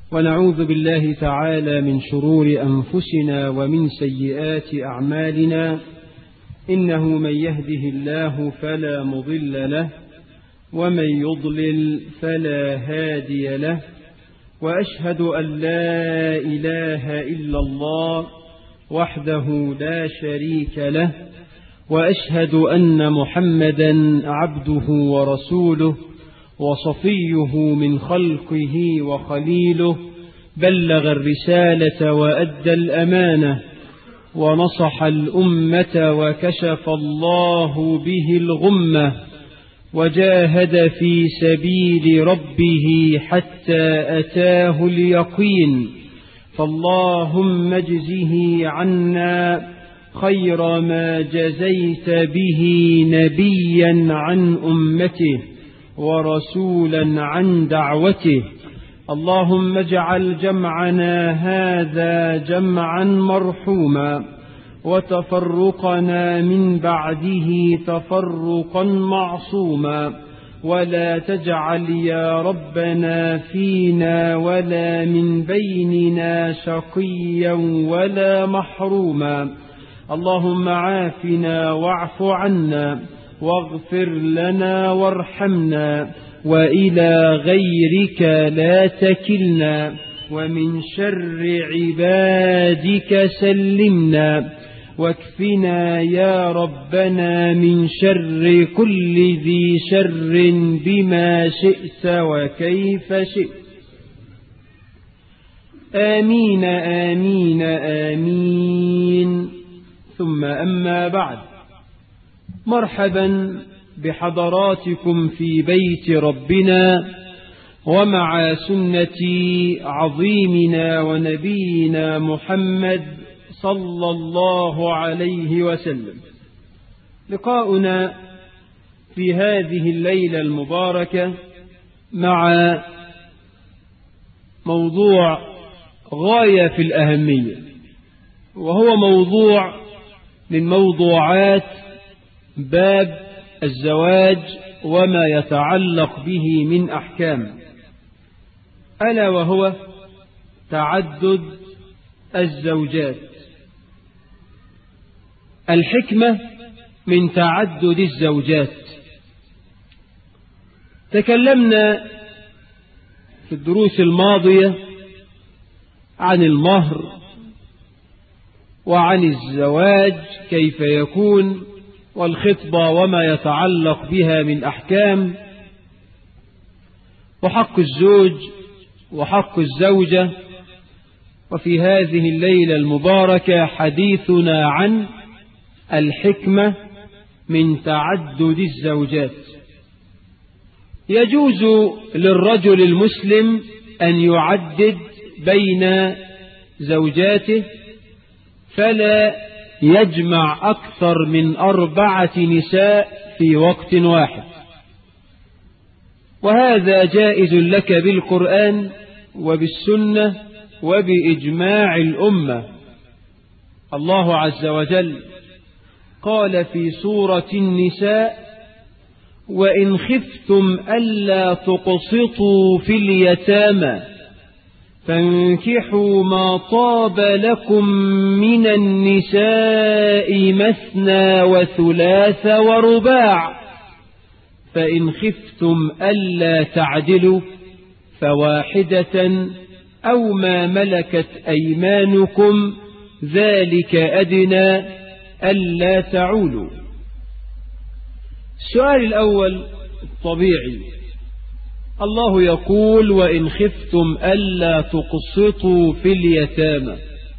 ونعوذ بالله تعالى من شرور أنفسنا ومن سيئات أعمالنا، إنه من يهده الله فلا مضل له ومن يضلل فلا هادي له، وأشهد أن لا إله إلا الله وحده لا شريك له، وأشهد أن محمدا عبده ورسوله وصفيه من خلقه وخليله، بلغ الرسالة وأدى الأمانة ونصح الأمة وكشف الله به الغمة، وجاهد في سبيل ربه حتى أتاه اليقين. فاللهم اجزه عنا خير ما جزيت به نبيا عن أمته ورسولا عن دعوته. اللهم اجعل جمعنا هذا جمعا مرحوما، وتفرقنا من بعده تفرقا معصوما، ولا تجعل يا ربنا فينا ولا من بيننا شقيا ولا محروما. اللهم عافنا واعف عنا واغفر لنا وارحمنا، وإلى غيرك لا تكلنا، ومن شر عبادك سلمنا، واكفنا يا ربنا من شر كل ذي شر بما شئت وكيف شئت. آمين آمين آمين. ثم أما بعد، مرحبا بحضراتكم في بيت ربنا ومع سنة عظيمنا ونبينا محمد صلى الله عليه وسلم. لقاؤنا في هذه الليلة المباركة مع موضوع غاية في الأهمية، وهو موضوع من موضوعات باب الزواج وما يتعلق به من أحكام، ألا وهو تعدد الزوجات. الحكمة من تعدد الزوجات. تكلمنا في الدروس الماضية عن المهر وعن الزواج كيف يكون، والخطبة وما يتعلق بها من أحكام، وحق الزوج وحق الزوجة. وفي هذه الليلة المباركة حديثنا عن الحكمة من تعدد الزوجات. يجوز للرجل المسلم أن يعدد بين زوجاته، فلا يجمع أكثر من 4 نساء في وقت واحد، وهذا جائز لك بالقرآن وبالسنة وبإجماع الأمة. الله عز وجل قال في سورة النساء: وإن خفتم ألا تقسطوا في اليتامى فانكحوا ما طاب لكم من النساء مثنى وثلاث ورباع، فإن خفتم ألا تعدلوا فواحدة أو ما ملكت أيمانكم ذلك أدنى ألا تعولوا. السؤال الأول الطبيعي، الله يقول: وإن خفتم ألا تقسطوا في اليتامى.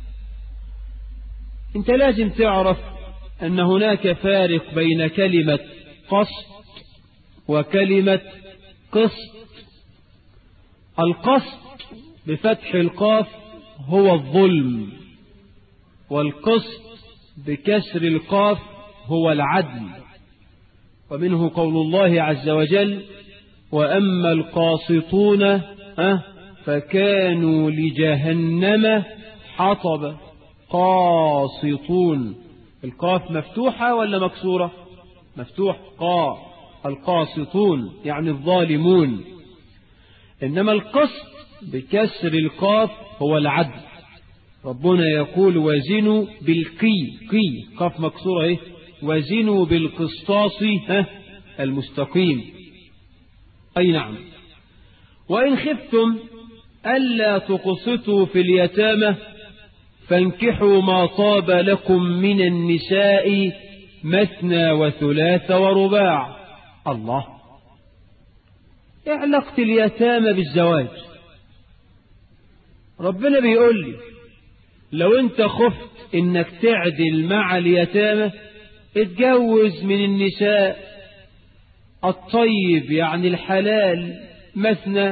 أنت لازم تعرف أن هناك فارق بين كلمة قسط وكلمة قسط. القسط بفتح القاف هو الظلم، والقسط بكسر القاف هو العدل. ومنه قول الله عز وجل: وأما القاسطون فكانوا لجهنم حطبا. قاسطون، القاف مفتوحة ولا مكسورة؟ مفتوح. القاسطون يعني الظالمون. إنما القسط بكسر القاف هو العدل. ربنا يقول وزنوا بالقي قاف مكسورة ايه، وزنوا بالقسطاس المستقيم. أي نعم. وإن خفتم ألا تقسطوا في اليتامى فانكحوا ما طاب لكم من النساء مثنى وثلاث ورباع. الله، إيه علاقة اليتامى بالزواج؟ ربنا بيقول لي لو انت خفت انك تعدل مع اليتامى اتجوز من النساء الطيب يعني الحلال مثنى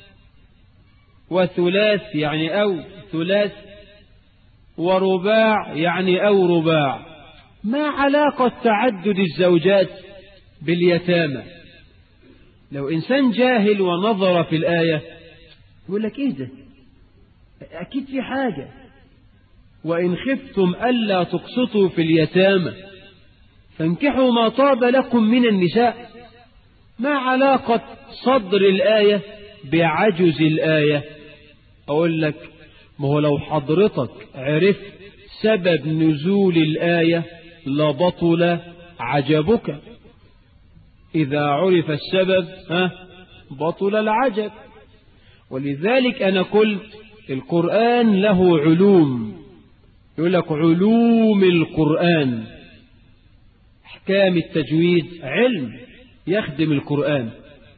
وثلاث يعني أو ثلاث ورباع يعني أو رباع. ما علاقة تعدد الزوجات باليتامى؟ لو إنسان جاهل ونظر في الآية يقول لك إيه ده، أكيد في حاجة. وإن خفتم ألا تقسطوا في اليتامى فانكحوا ما طاب لكم من النساء. ما علاقة صدر الآية بعجز الآية؟ أقول لك ما هو لو حضرتك عرفت سبب نزول الآية لبطل عجبك. إذا عرف السبب بطل العجب. ولذلك أنا قلت القرآن له علوم، يقول لك علوم القرآن. أحكام التجويد علم يخدم القرآن،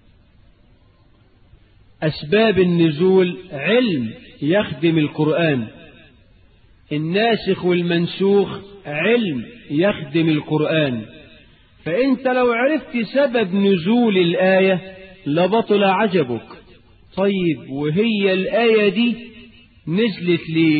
أسباب النزول علم يخدم القرآن، الناسخ والمنسوخ علم يخدم القرآن. فأنت لو عرفت سبب نزول الآية لبطل عجبك. طيب وهي الآية دي نزلت ليه؟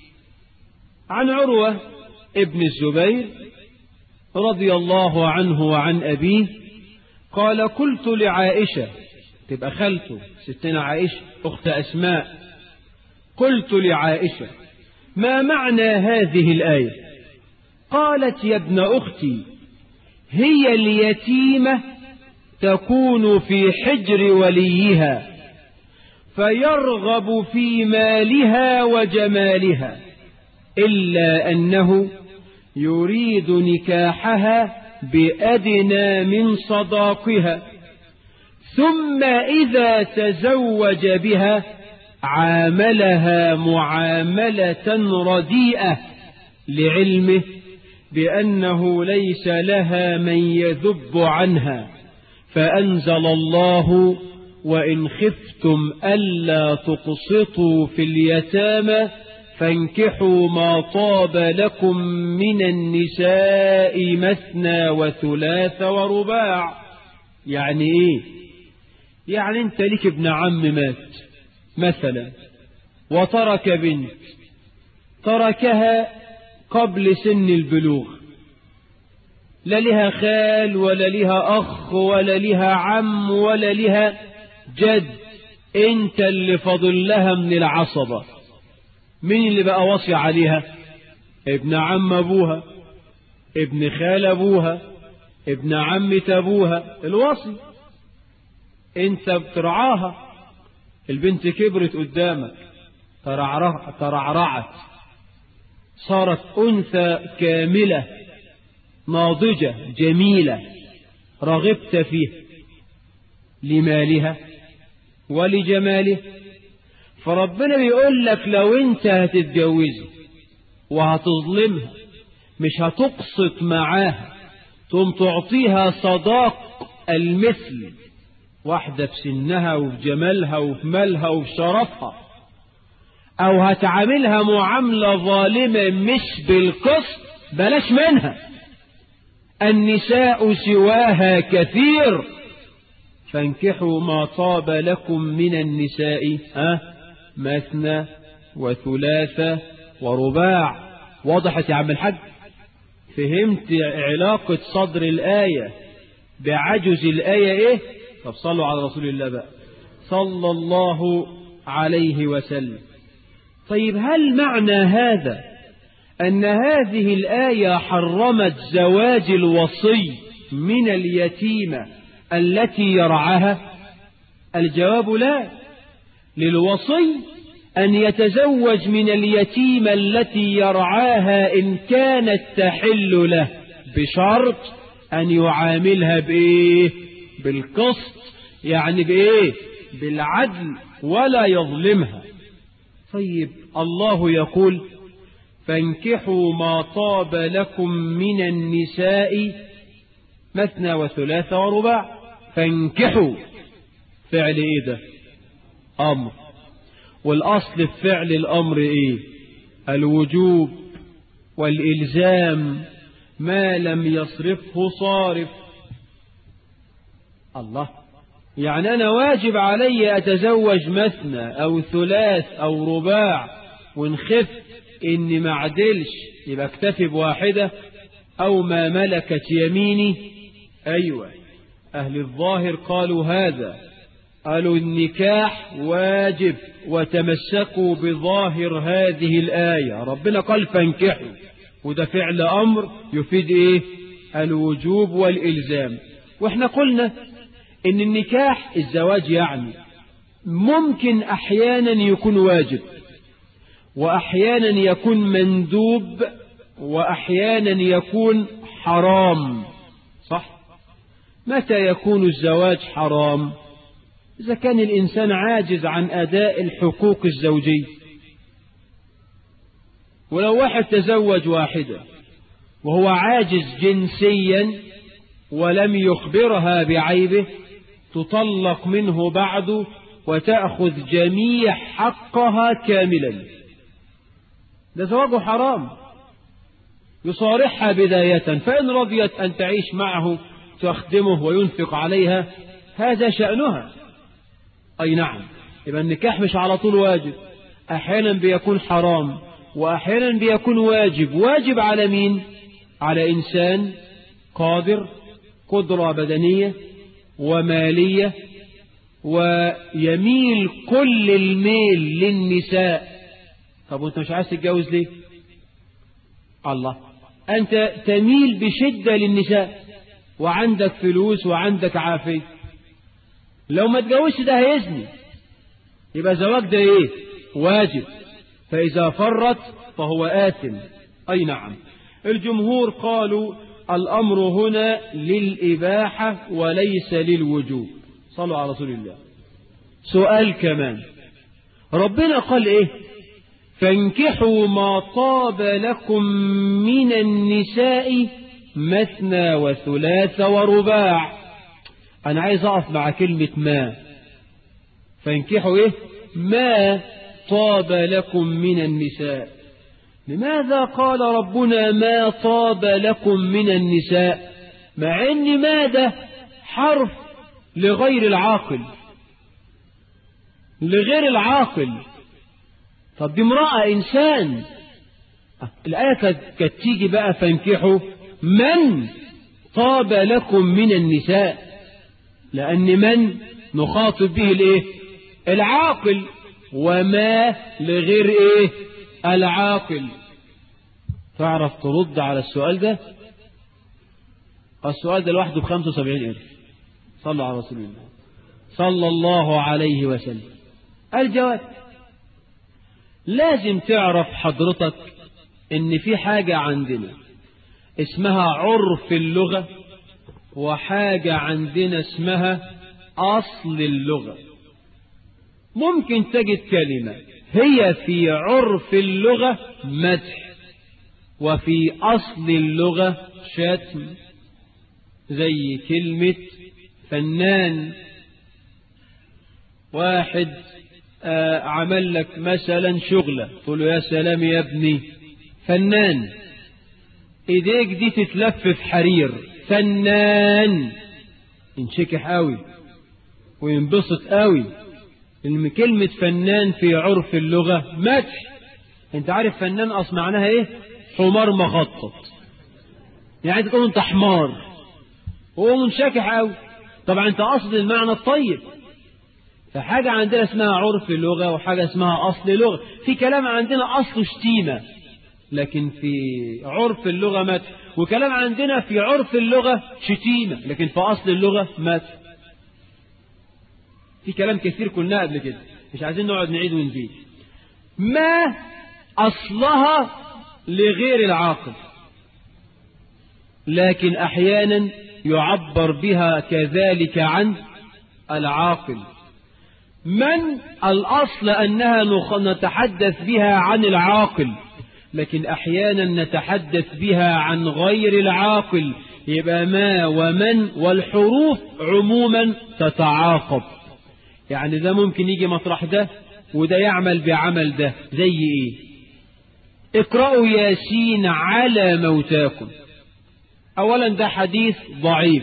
عن عروة ابن الزبير رضي الله عنه وعن أبيه قال قلت لعائشة، تبقى خالته ستنا عائشة أخت أسماء، قلت لعائشة ما معنى هذه الآية؟ قالت يا ابن أختي هي اليتيمة تكون في حجر وليها فيرغب في مالها وجمالها إلا أنه يريد نكاحها بأدنى من صداقها، ثم إذا تزوج بها عاملها معاملة رديئة لعلمه بأنه ليس لها من يذب عنها، فأنزل الله وإن خفتم ألا تقسطوا في اليتامى فانكحوا ما طاب لكم من النساء مثنى وثلاث ورباع. يعني إيه؟ يعني أنت لك ابن عم مات مثلا وترك بنت، تركها قبل سن البلوغ، لا لها خال ولا لها أخ ولا لها عم ولا لها جد، أنت اللي فضل لها من العصبة. مين اللي بقى وصي عليها؟ ابن عم أبوها، ابن خال أبوها، ابن عمة أبوها، الوصي. أنت بترعاها، البنت كبرت قدامك ترعرعت صارت أنثى كاملة ناضجة جميلة، رغبت فيها لمالها ولجماله. فربنا بيقول لك لو انت هتتجوزي وهتظلمها مش هتقسط معاها، تقوم تعطيها صداق المثل، واحدة بسنها وبجمالها وبمالها وبشرفها، او هتعاملها معاملة ظالمة مش بالقسط، بلاش منها. النساء سواها كثير فانكحوا ما طاب لكم من النساء مثنى وثلاث ورباع. وضحت يا عم الحاج؟ فهمت علاقة صدر الآية بعجز الآية ايه؟ طب صلوا على رسول الله بقى صلى الله عليه وسلم. طيب هل معنى هذا أن هذه الآية حرمت زواج الوصي من اليتيمة التي يرعاها؟ الجواب لا، للوصي أن يتزوج من اليتيمة التي يرعاها إن كانت تحل له، بشرط أن يعاملها بإيه؟ بالقسط، يعني بإيه؟ بالعدل، ولا يظلمها. طيب الله يقول فانكحوا ما طاب لكم من النساء مثنى وثلاث ورباع. فانكحوا فعل ايه ده؟ امر. والاصل في فعل الامر ايه؟ الوجوب والالزام ما لم يصرفه صارف. الله، يعني انا واجب علي اتزوج مثنى او ثلاث او رباع، وان خفت اني ما عدلش يبقى اكتفي بواحدة او ما ملكت يميني. ايوه، اهل الظاهر قالوا هذا، قالوا النكاح واجب، وتمسكوا بظاهر هذه الآية. ربنا قال فانكحوا، وده فعل أمر يفيد إيه؟ الوجوب والإلزام. وإحنا قلنا إن النكاح الزواج يعني ممكن أحيانا يكون واجب، وأحيانا يكون مندوب، وأحيانا يكون حرام. صح؟ متى يكون الزواج حرام؟ إذا كان الإنسان عاجز عن أداء الحقوق الزوجية. ولو واحد تزوج واحدة وهو عاجز جنسيا ولم يخبرها بعيبه، تطلق منه بعد وتأخذ جميع حقها كاملا. ده زواجه حرام. يصارحها بداية، فإن رضيت أن تعيش معه تخدمه وينفق عليها هذا شأنها. أي نعم، يبقى النكاح مش على طول واجب، أحيانا بيكون حرام وأحيانا بيكون واجب. واجب على مين؟ على إنسان قادر، قدرة بدنية ومالية، ويميل كل الميل للنساء. طب وانت مش عايز تتجوز ليه؟ الله، أنت تميل بشدة للنساء وعندك فلوس وعندك عافية، لو ما تجوزش ده هيزني، يبقى زواج ده ايه؟ واجب. فإذا فرط فهو آثم. أي نعم، الجمهور قالوا الأمر هنا للإباحة وليس للوجوب. صلوا على رسول الله. سؤال كمان، ربنا قال ايه؟ فانكحوا ما طاب لكم من النساء مثنى وثلاث ورباع. أنا عايز أقف مع كلمة ما. فانكحوا إيه؟ ما طاب لكم من النساء. لماذا قال ربنا ما طاب لكم من النساء، مع أن ما ده حرف لغير العاقل؟ لغير العاقل. طب دي امرأة إنسان. الآية كانت تيجي بقى فانكحوا من طاب لكم من النساء، لأن من نخاطب به الايه؟ العاقل، وما لغير ايه؟ العاقل. تعرف ترد على السؤال ده؟ السؤال ده لوحده ب75,000. صلوا على رسول الله صلى الله عليه وسلم. الجواب، لازم تعرف حضرتك ان في حاجة عندنا اسمها عرف اللغة، وحاجة عندنا اسمها أصل اللغة. ممكن تجد كلمة هي في عرف اللغة مدح، وفي أصل اللغة شتم، زي كلمة فنان. واحد عمل لك مثلا شغلة، تقول له يا سلام يا ابني فنان، ايديك دي تتلف في حرير، فنان. ينشكح قوي وينبسط قوي. كلمة فنان في عرف اللغة مدح. انت عارف فنان اصل معناها ايه؟ حمار مخطط، يعني تقول انت حمار، وهو منشكح قوي. طبعا انت قصد المعنى الطيب. فحاجة عندنا اسمها عرف اللغة، وحاجة اسمها أصل اللغة. في كلام عندنا أصل شتيمة، لكن في عرف اللغة مدح. وكلام عندنا في عرف اللغة شتيمة، لكن في أصل اللغة مدح. في كلام كثير قلناه قبل كده. مش عايزين نقعد نعيد ونزيد. ما أصلها لغير العاقل، لكن أحيانا يعبر بها كذلك عن العاقل. من الأصل أنها نتحدث بها عن العاقل، لكن أحيانا نتحدث بها عن غير العاقل. يبقى ما ومن والحروف عموما تتعاقب، يعني ده ممكن يجي مطرح ده وده يعمل بعمل ده. زي ايه؟ اقرأوا ياسين على موتاكم. اولا ده حديث ضعيف،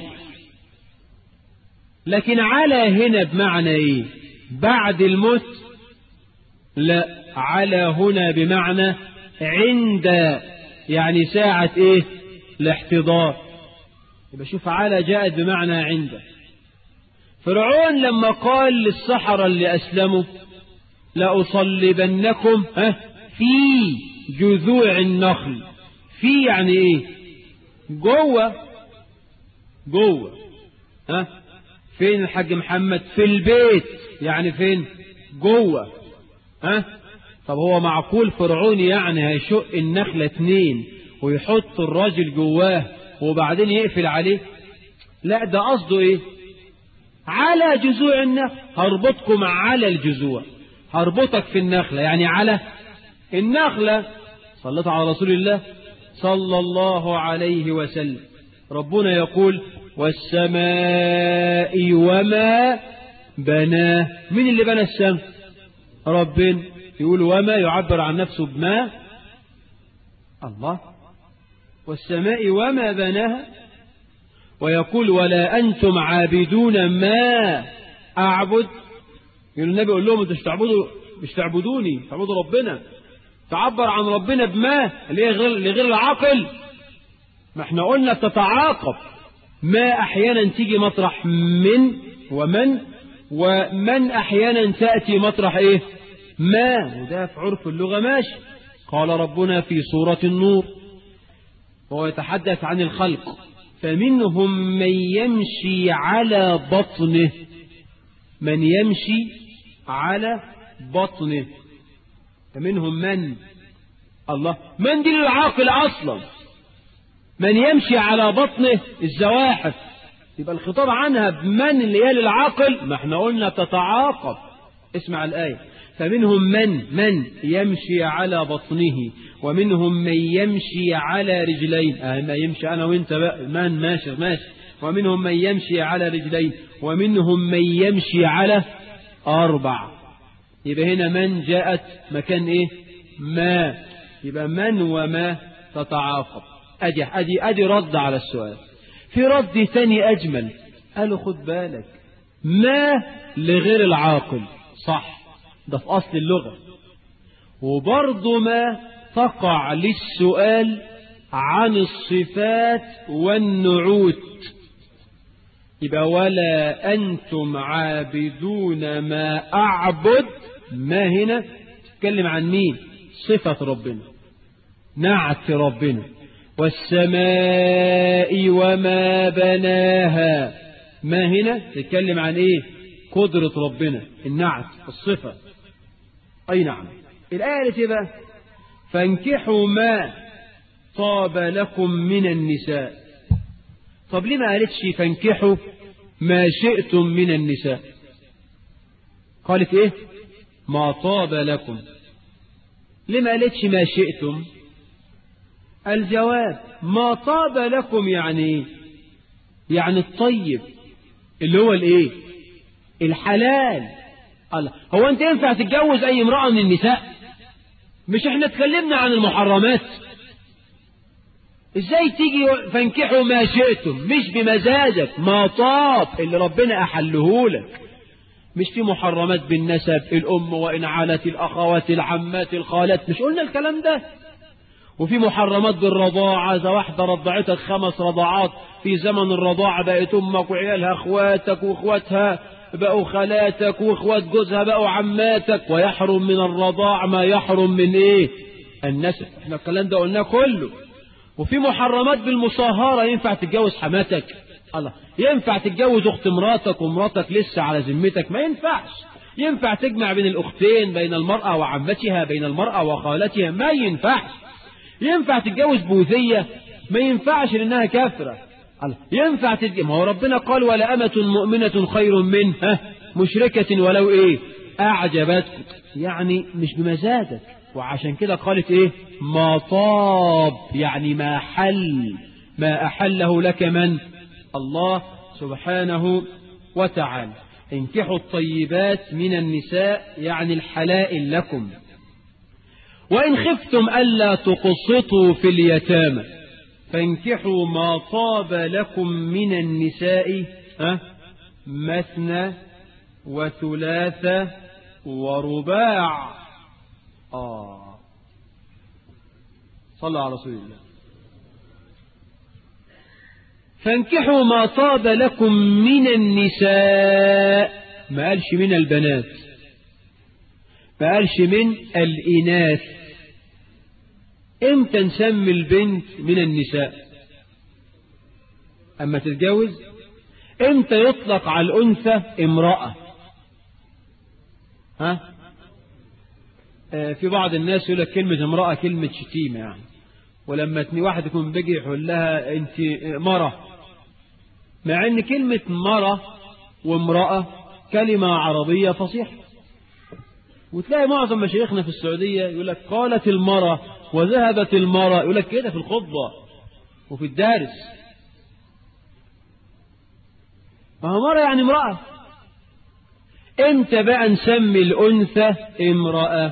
لكن على هنا بمعنى ايه؟ بعد الموت؟ لا، على هنا بمعنى عند، يعني ساعة ايه؟ الاحتضار. يبقى شوف، على جاءت بمعنى عند. فرعون لما قال للسحرة اللي أسلموا لأصلبنكم في جذوع النخل، في يعني ايه؟ جوه. فين الحاج محمد؟ في البيت، يعني فين؟ جوه. طب هو معقول فرعون يعني هيشق النخلة 2 ويحط الراجل جواه وبعدين يقفل عليه؟ لا، ده قصده ايه؟ على جذوع النخل، هربطكم على الجذوع، هربطك في النخلة، يعني على النخلة. صلت على رسول الله صلى الله عليه وسلم. ربنا يقول والسماء وما بناه. من اللي بنى السماء؟ ربنا. يقول وما، يعبر عن نفسه بما. الله. والسماء وما بناها. ويقول ولا أنتم عابدون ما أعبد. يقول النبي يقول لهم انتوا مش تعبدوني، تعبدوا ربنا. تعبر عن ربنا بما لغير العقل. ما احنا قلنا تتعاقب. ما أحيانا تيجي مطرح من ومن، ومن أحيانا تأتي مطرح ايه؟ ما. وده في عرف اللغة ماشي. قال ربنا في سورة النور وهو يتحدث عن الخلق فمنهم من يمشي على بطنه. من يمشي على بطنه، فمنهم من. الله، من دي للعاقل أصلا. من يمشي على بطنه الزواحف، يبقى الخطاب عنها بمن اللي هي للعاقل. ما احنا قلنا تتعاقب. اسمع الآية. فمنهم من يمشي على بطنه ومنهم من يمشي على رجلين. ما يمشي أنا وانت بقى، من ماشي. ومنهم من يمشي على رجلين ومنهم من يمشي على 4. يبقى هنا من جاءت مكان ايه؟ ما. يبقى من وما تتعاقب. ادي رد على السؤال. في رد ثاني اجمل، قالوا خد بالك، ما لغير العاقل، صح، ده في اصل اللغة. وبرضه ما تقع للسؤال عن الصفات والنعوت. يبقى ولا أنتم عابدون ما أعبد. ما هنا تتكلم عن مين؟ صفة ربنا، نعت ربنا. والسماء وما بناها. ما هنا تتكلم عن ايه؟ قدرة ربنا، النعت، الصفة. أي نعم. الآية التي بقى فانكحوا ما طاب لكم من النساء. طب ليه ما قالتش فانكحوا ما شئتم من النساء؟ قالت ايه؟ ما طاب لكم. ليه ما قالتش ما شئتم؟ الجواب ما طاب لكم يعني ايه؟ يعني الطيب، اللي هو الايه؟ الحلال. الله، هو انت ينفع تتجوز اي امرأة من النساء؟ مش احنا اتكلمنا عن المحرمات؟ ازاي تيجي فانكحوا ما شئتم؟ مش بمزاجك، ما طاب اللي ربنا احله لك. مش في محرمات بالنسب، الام وان علت، الاخوات، العمات، الخالات، مش قلنا الكلام ده؟ وفي محرمات بالرضاعة، إذا واحدة رضعتك 5 رضاعات في زمن الرضاعة بقت أمك وعيالها أخواتك وأخواتها بقوا خالاتك وأخوات جوزها بقوا عماتك. ويحرم من الرضاع ما يحرم من إيه؟ النسب. احنا الكلام ده قلناه كله. وفي محرمات بالمصاهرة، ينفع تتجوز حماتك؟ الله، ينفع تتجوز أخت مراتك ومراتك لسه على ذمتك؟ ما ينفعش. ينفع تجمع بين الأختين، بين المرأة وعمتها، بين المرأة وخالتها؟ ما ينفعش. ينفع تتجوز بوذية؟ ما ينفعش لأنها كافرة. ينفع ما هو ربنا قال ولا أمة مؤمنة خير من مشركة ولو إيه أعجبتك، يعني مش بمزاجك. وعشان كده قالت إيه ما طاب، يعني ما حل، ما أحله لك من الله سبحانه وتعالى. انكحوا الطيبات من النساء يعني الحلائل لكم. وإن خفتم ألا تقسطوا في اليتامى فانكحوا ما طاب لكم من النساء مثنى وثلاث ورباع. صلى على رسول الله. فانكحوا ما طاب لكم من النساء، ما قالش من البنات، ما قالش من الإناث. امتى نسمي البنت من النساء؟ أما تتجوز. امتى يطلق على الأنثى امرأة؟ في بعض الناس يقول لك كلمة امرأة كلمة شتيمة يعني، ولما واحد يكون بيجي يقول لها انت مرة، مع ان كلمة مرة وامرأة كلمة عربية فصيحة. وتلاقي معظم مشايخنا في السعودية يقول لك قالت المرة وذهبت المرة، يقول لك كده في الخطبة وفي الدارس. ما هو مرة يعني امرأة. امتى بقى نسمي الأنثى امرأة؟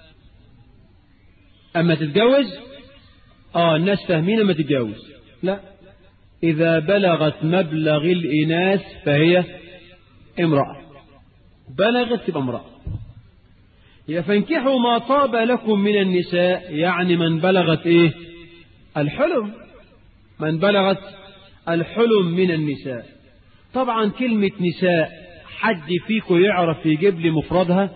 أما تتجوز. الناس فاهمين أما تتجوز. لا، إذا بلغت مبلغ الإناث فهي امرأة، بلغت تبقى امرأة. فانكحوا ما طاب لكم من النساء يعني من بلغت ايه الحلم، من بلغت الحلم من النساء. طبعا كلمة نساء حد فيكم يعرف يجيب لي مفردها؟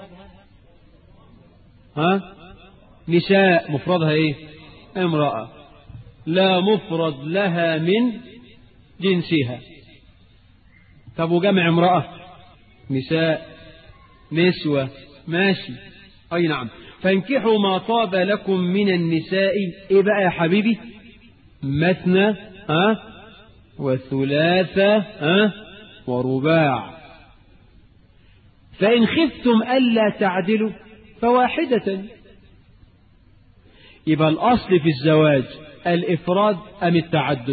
نساء مفردها ايه؟ امرأة، لا مفرد لها من جنسها. طب وجمع امرأة؟ نساء، نسوة، ماشي. أي نعم. فانكحوا ما طاب لكم من النساء إيه بقى يا حبيبي؟ مثنى وثلاثة ورباع. فإن خفتم ألا تعدلوا فواحدة. يبقى الأصل في الزواج الإفراد أم التعدد؟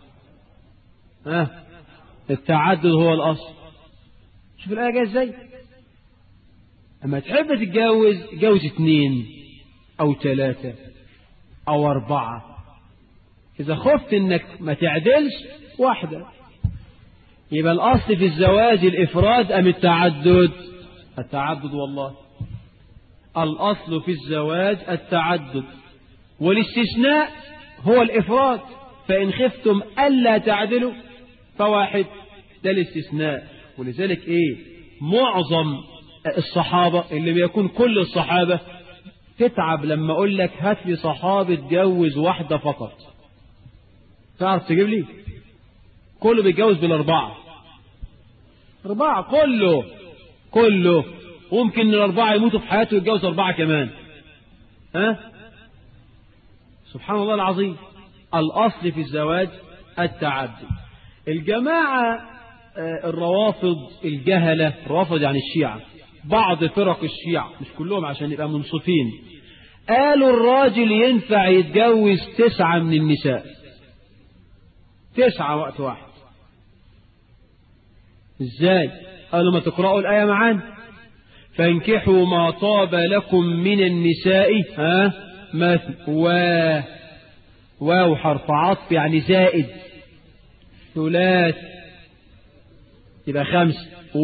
التعدد هو الأصل. شوف الآية جاية ازاي. أما تحب تتجوز جوز 2 أو 3 أو 4. إذا خفت إنك ما تعدلش واحدة. يبقى الأصل في الزواج الإفراد أم التعدد؟ التعدد. والله الأصل في الزواج التعدد، والاستثناء هو الإفراد. فإن خفتم ألا تعدلوا فواحد، ده الاستثناء. ولذلك معظم الصحابة اللي بيكون كل الصحابة تتعب لما أقول لك هات لي صحابة تجوز واحدة فقط. تعرف تجيب لي؟ كله بيتجوز بالأربعة. 4 كله ممكن الأربعة يموتوا في حياته ويتجوز 4 كمان. سبحان الله العظيم. الأصل في الزواج التعدد. الجماعة الروافض الجهلة، الروافض يعني الشيعة، بعض فرق الشيعة مش كلهم عشان يبقى منصفين، قالوا الراجل ينفع يتجوز 9 من النساء، 9 وقت واحد. ازاي؟ قالوا ما تقرأوا الآية معانا. فانكحوا ما طاب لكم من النساء واو حرف عطف يعني زائد، ثلاث يبقى 5،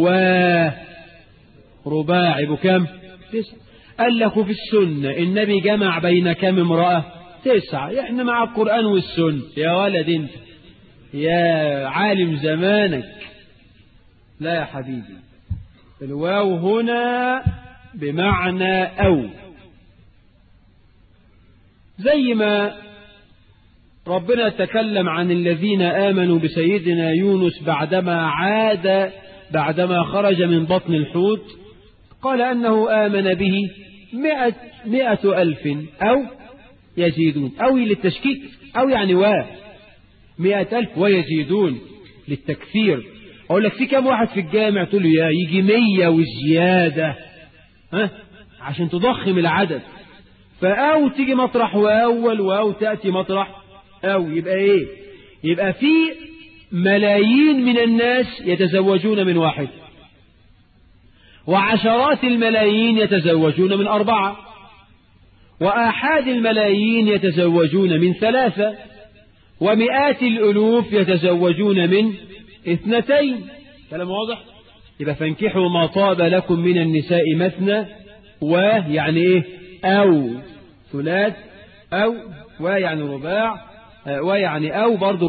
ورباع يبقى كم؟ 9. قال لك في السنة النبي جمع بين كم امرأة؟ 9. احنا مع القرآن والسنة. يا ولد انت يا عالم زمانك. لا يا حبيبي، الواو هنا بمعنى أو، زي ما ربنا تكلم عن الذين آمنوا بسيدنا يونس بعدما خرج من بطن الحوت، قال أنه آمن به 100,000 أو يزيدون، أو للتشكيك، أو يعني 100,000 ويزيدون للتكثير. أقول لك في كم واحد في الجامع؟ تقول له يا يجي 100 وزيادة، عشان تضخم العدد. فأو تيجي مطرح وأو تأتي مطرح أو، يبقى إيه؟ يبقى في ملايين من الناس يتزوجون من واحد، وعشرات الملايين يتزوجون من 4، وآحاد الملايين يتزوجون من 3، ومئات الألوف يتزوجون من 2. كلام واضح؟ يبقى فانكحوا ما طاب لكم من النساء مثنى ويعني إيه؟ أو ثلاث، أو ويعني رباع، ويعني أو برضو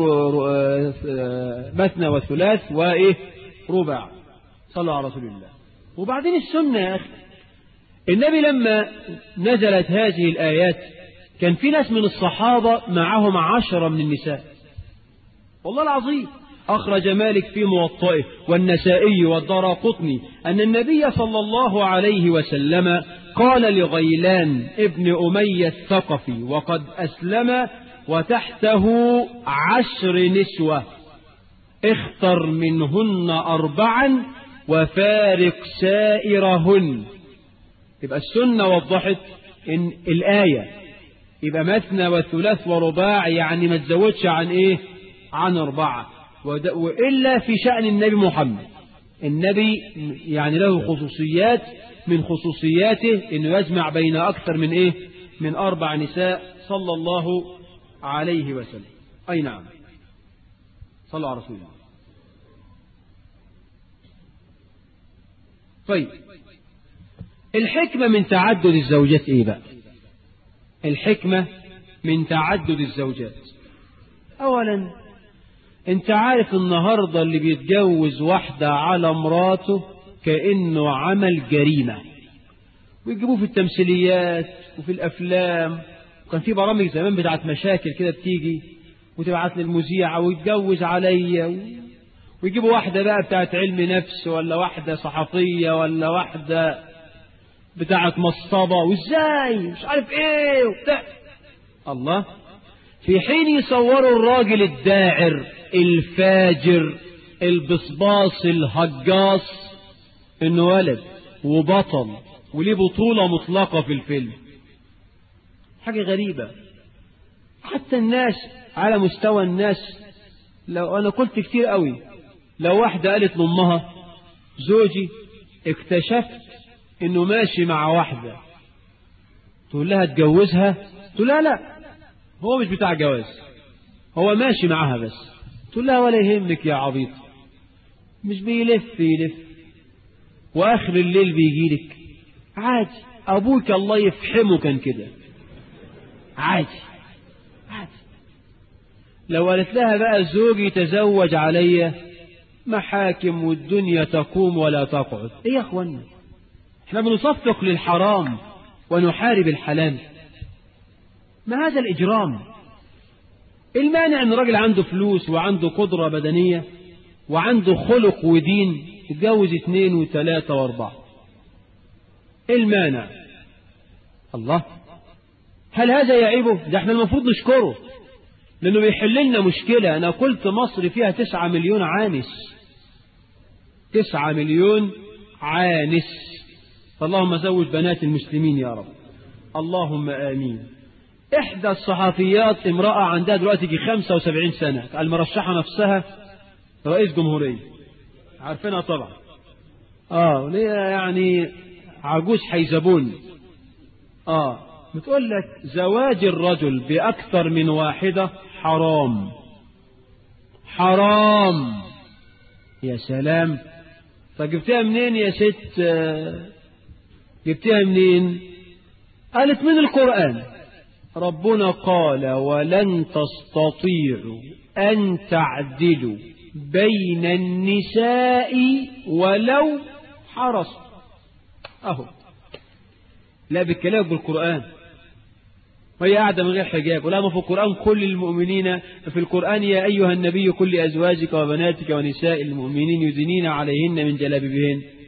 مثنى وثلاث وإيه؟ رباع. صلى على رسول الله. وبعدين السنة يا أخي، النبي لما نزلت هذه الآيات كان في ناس من الصحابة معهم 10 من النساء، والله العظيم. أخرج مالك في موطئه والنسائي والدارقطني أن النبي صلى الله عليه وسلم قال لغيلان ابن أمية الثقفي وقد أسلم وتحته 10 نسوة: اختر منهن 4 وفارق سائرهن. يبقى السنة وضحت إن الآية يبقى مثنى وثلاث ورباع، يعني ما تزودش عن إيه؟ عن 4. وإلا في شأن النبي محمد، النبي يعني له خصوصيات، من خصوصياته إنه يجمع بين أكثر من إيه؟ من 4 نساء صلى الله عليه وسلم. أي نعم، صلى على رسول الله. طيب، الحكمة من تعدد الزوجات إيه بقى؟ الحكمة من تعدد الزوجات، أولا أنت عارف النهاردة اللي بيتجوز واحدة على مراته كأنه عمل جريمة، ويجيبوه في التمثيليات وفي الأفلام. وكان في برامج زمان بتاعت مشاكل كده بتيجي وتبعت للمذيعة ويتجوز عليا، ويجيبوا واحدة بقى بتاعت علم نفس، ولا واحدة صحفية، ولا واحدة بتاعت مصطبة، وازاي مش عارف ايه وبتاع. الله، في حين يصوروا الراجل الداعر الفاجر البصباص الهجاص انه ولد وبطل وليه بطولة مطلقة في الفيلم. حاجة غريبة. حتى الناس على مستوى الناس، لو انا قلت كتير قوي، لو واحدة قالت لأمها زوجي اكتشفت انه ماشي مع واحدة، تقول لها اتجوزها؟ تقول لها لا، هو مش بتاع جواز، هو ماشي معها بس. تقول لها ولا يهمك يا عبيط، مش بيلف يلف واخر الليل بيجيلك عادي، ابوك الله يفحمه كان كده عادي عادي. لو قالت لها بقى زوجي تزوج عليا، محاكم والدنيا تقوم ولا تقعد. ايه يا اخوانا، احنا بنصفق للحرام ونحارب الحلال. ما هذا الإجرام؟ المانع ان الراجل عنده فلوس وعنده قدرة بدنية وعنده خلق ودين يتجوز 2 و3 و4. المانع؟ الله، هل هذا يعيبه؟ ده احنا المفروض نشكره، لأنه بيحل لنا مشكلة. أنا قلت مصر فيها 9 مليون عانس، 9 مليون عانس. فاللهم زوج بنات المسلمين يا رب، اللهم آمين. إحدى الصحفيات امرأة عندها دلوقتي 75 سنة، المرشحة نفسها رئيس جمهورية، عارفينها طبعا. ليه يعني عجوز حيزبون. بتقول لك زواج الرجل بأكثر من واحدة حرام حرام. يا سلام، فجبتها منين يا ست؟ جبتها منين؟ قالت من القرآن. ربنا قال ولن تستطيعوا أن تعدلوا بين النساء ولو حرصتم. أهو لا بالكلام بالقرآن، وهي قاعدة من غير حجاب. ولا ما في القرآن كل المؤمنين، في القرآن يا أيها النبي كل أزواجك وبناتك ونساء المؤمنين يدنين عليهن من جلابيبهن.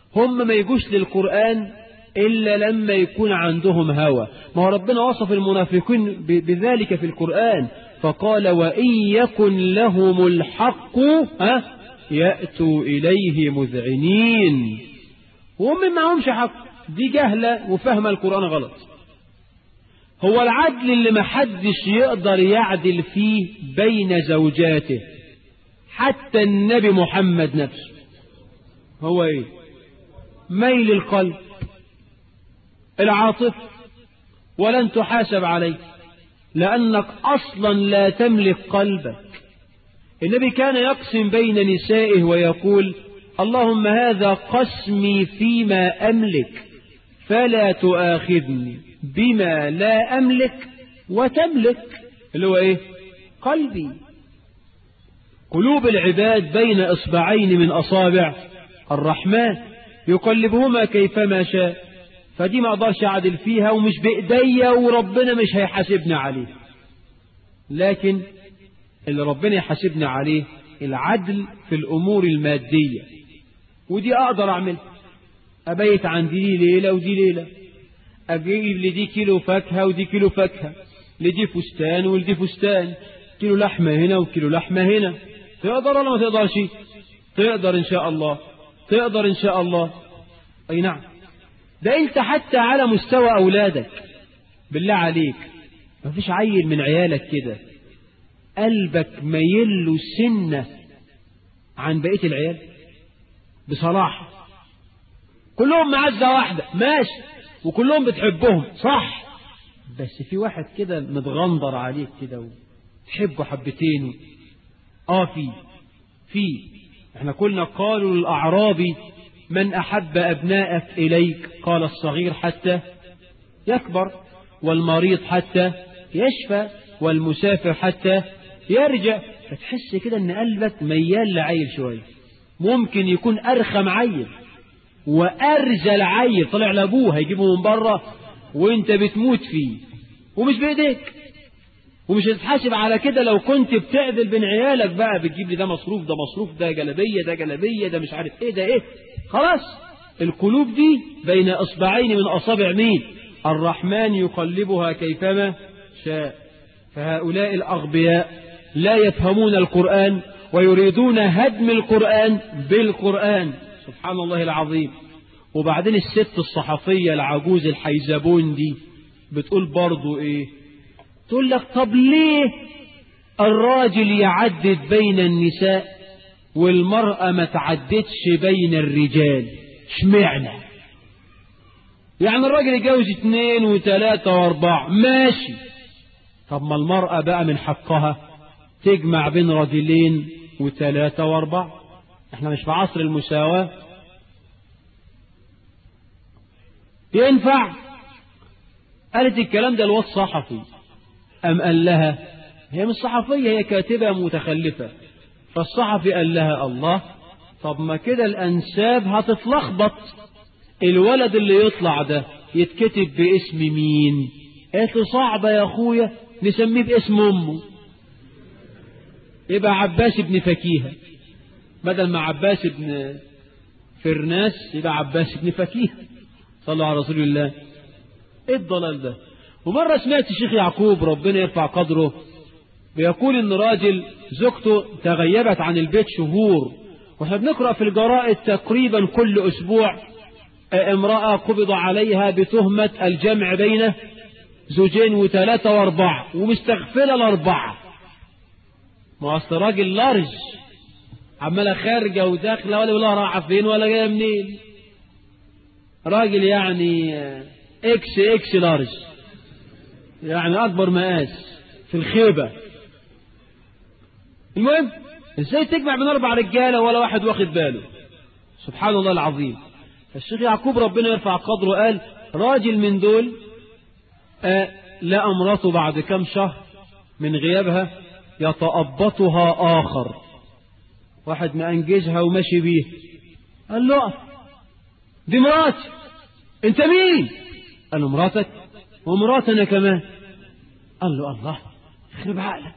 هم ما يجوش للقرآن إلا لما يكون عندهم هوى. ما هو ربنا وصف المنافقين بذلك في القرآن، فقال وإن يكن لهم الحق يأتوا إليه مذعنين. وهم ما همش حق، دي جهلة وفهم القرآن غلط. هو العدل اللي محدش يقدر يعدل فيه بين زوجاته، حتى النبي محمد نفسه، هو ايه؟ ميل القلب، العاطفة، ولن تحاسب عليه لأنك أصلا لا تملك قلبك. النبي كان يقسم بين نسائه ويقول اللهم هذا قسمي فيما أملك فلا تؤاخذني بما لا أملك وتملك، اللي هو ايه؟ قلبي. قلوب العباد بين إصبعين من أصابع الرحمن يقلبهما كيفما شاء، فدي ما أقدرش أعدل فيها ومش بإيديا وربنا مش هيحاسبني عليه. لكن اللي ربنا يحاسبني عليه العدل في الأمور المادية، ودي أقدر أعملها. أبيت عندي دي ليلة ودي ليلة، أجيب لدي كيلو فاكهة ودي كيلو فاكهة، لدي فستان ولدي فستان، كيلو لحمة هنا وكيلو لحمة هنا. تقدر ولا ما تقدرش؟ تقدر إن شاء الله، تقدر إن شاء الله. أي نعم. ده أنت حتى على مستوى أولادك، بالله عليك ما فيش عيل من عيالك كده قلبك ميله سنة عن بقية العيال بصراحة؟ كلهم معزة واحدة ماشي، وكلهم بتحبهم صح، بس في واحد كده متغندر عليك كده وتحبه حبتين. في احنا كلنا قالوا للأعرابي من أحب أبنائك إليك؟ قال الصغير حتى يكبر، والمريض حتى يشفى، والمسافر حتى يرجع. فتحس كده ان قلبك ميال لعيل شوية، ممكن يكون أرخم عيل وأرجل عيل طلع لأبوه هيجيبه من بره وانت بتموت فيه ومش بإيديك، ومش هتتحاسب على كده. لو كنت بتعدل بين عيالك بقى، بتجيب لي ده مصروف ده مصروف، ده جلبية ده جلبية، ده مش عارف ايه ده ايه، خلاص. القلوب دي بين إصبعين من أصابع مين؟ الرحمن يقلبها كيفما شاء. فهؤلاء الأغبياء لا يفهمون القرآن ويريدون هدم القرآن بالقرآن، سبحان الله العظيم. وبعدين الست الصحفية العجوز الحيزبون دي بتقول برضو ايه؟ تقول لك طب ليه الراجل يعدد بين النساء والمرأة ما تعددش بين الرجال؟ اشمعنى؟ يعني الراجل يتجوز 2 و3 و4 ماشي، طب ما المرأة بقى من حقها تجمع بين رجلين و3 و4؟ احنا مش في عصر المساواة؟ ينفع؟ قالت الكلام ده الواد صحفي، أم قال لها هي مش صحفية، هي كاتبة متخلفة. فالصحفي قال لها الله، طب ما كده الأنساب هتتلخبط، الولد اللي يطلع ده يتكتب باسم مين؟ قالت له صعبة يا أخويا، نسميه باسم أمه، يبقى عباس بن فكيهة، بدل ما عباس بن فرناس يبقى عباس بن فكيهة. صلوا على رسول الله. ايه الضلال ده؟ ومرة سمعت الشيخ يعقوب ربنا يرفع قدره بيقول ان راجل زوجته تغيبت عن البيت شهور، واحنا بنقرأ في الجرائد تقريبا كل اسبوع امرأة قبض عليها بتهمة الجمع بين زوجين و3 و4 ومستغفلة ال4. ما اصل راجل لارج عمالة خارجة وداخلة ولا بالله رايحة فين ولا جاية منين، راجل يعني اكس لارج، يعني اكبر مقاس في الخيبة. المهم ازاي تجمع بين 4 رجالة ولا واحد واخد باله؟ سبحان الله العظيم. الشيخ يعقوب ربنا يرفع قدره قال راجل من دول لقى امراته بعد كم شهر من غيابها يتأبطها آخر، واحد مأنجزها وماشي بيه، قال له اقف، دي مراتي. انت مين؟ قال له مراتك ومراتنا كمان. قال له الله يخرب عقلك،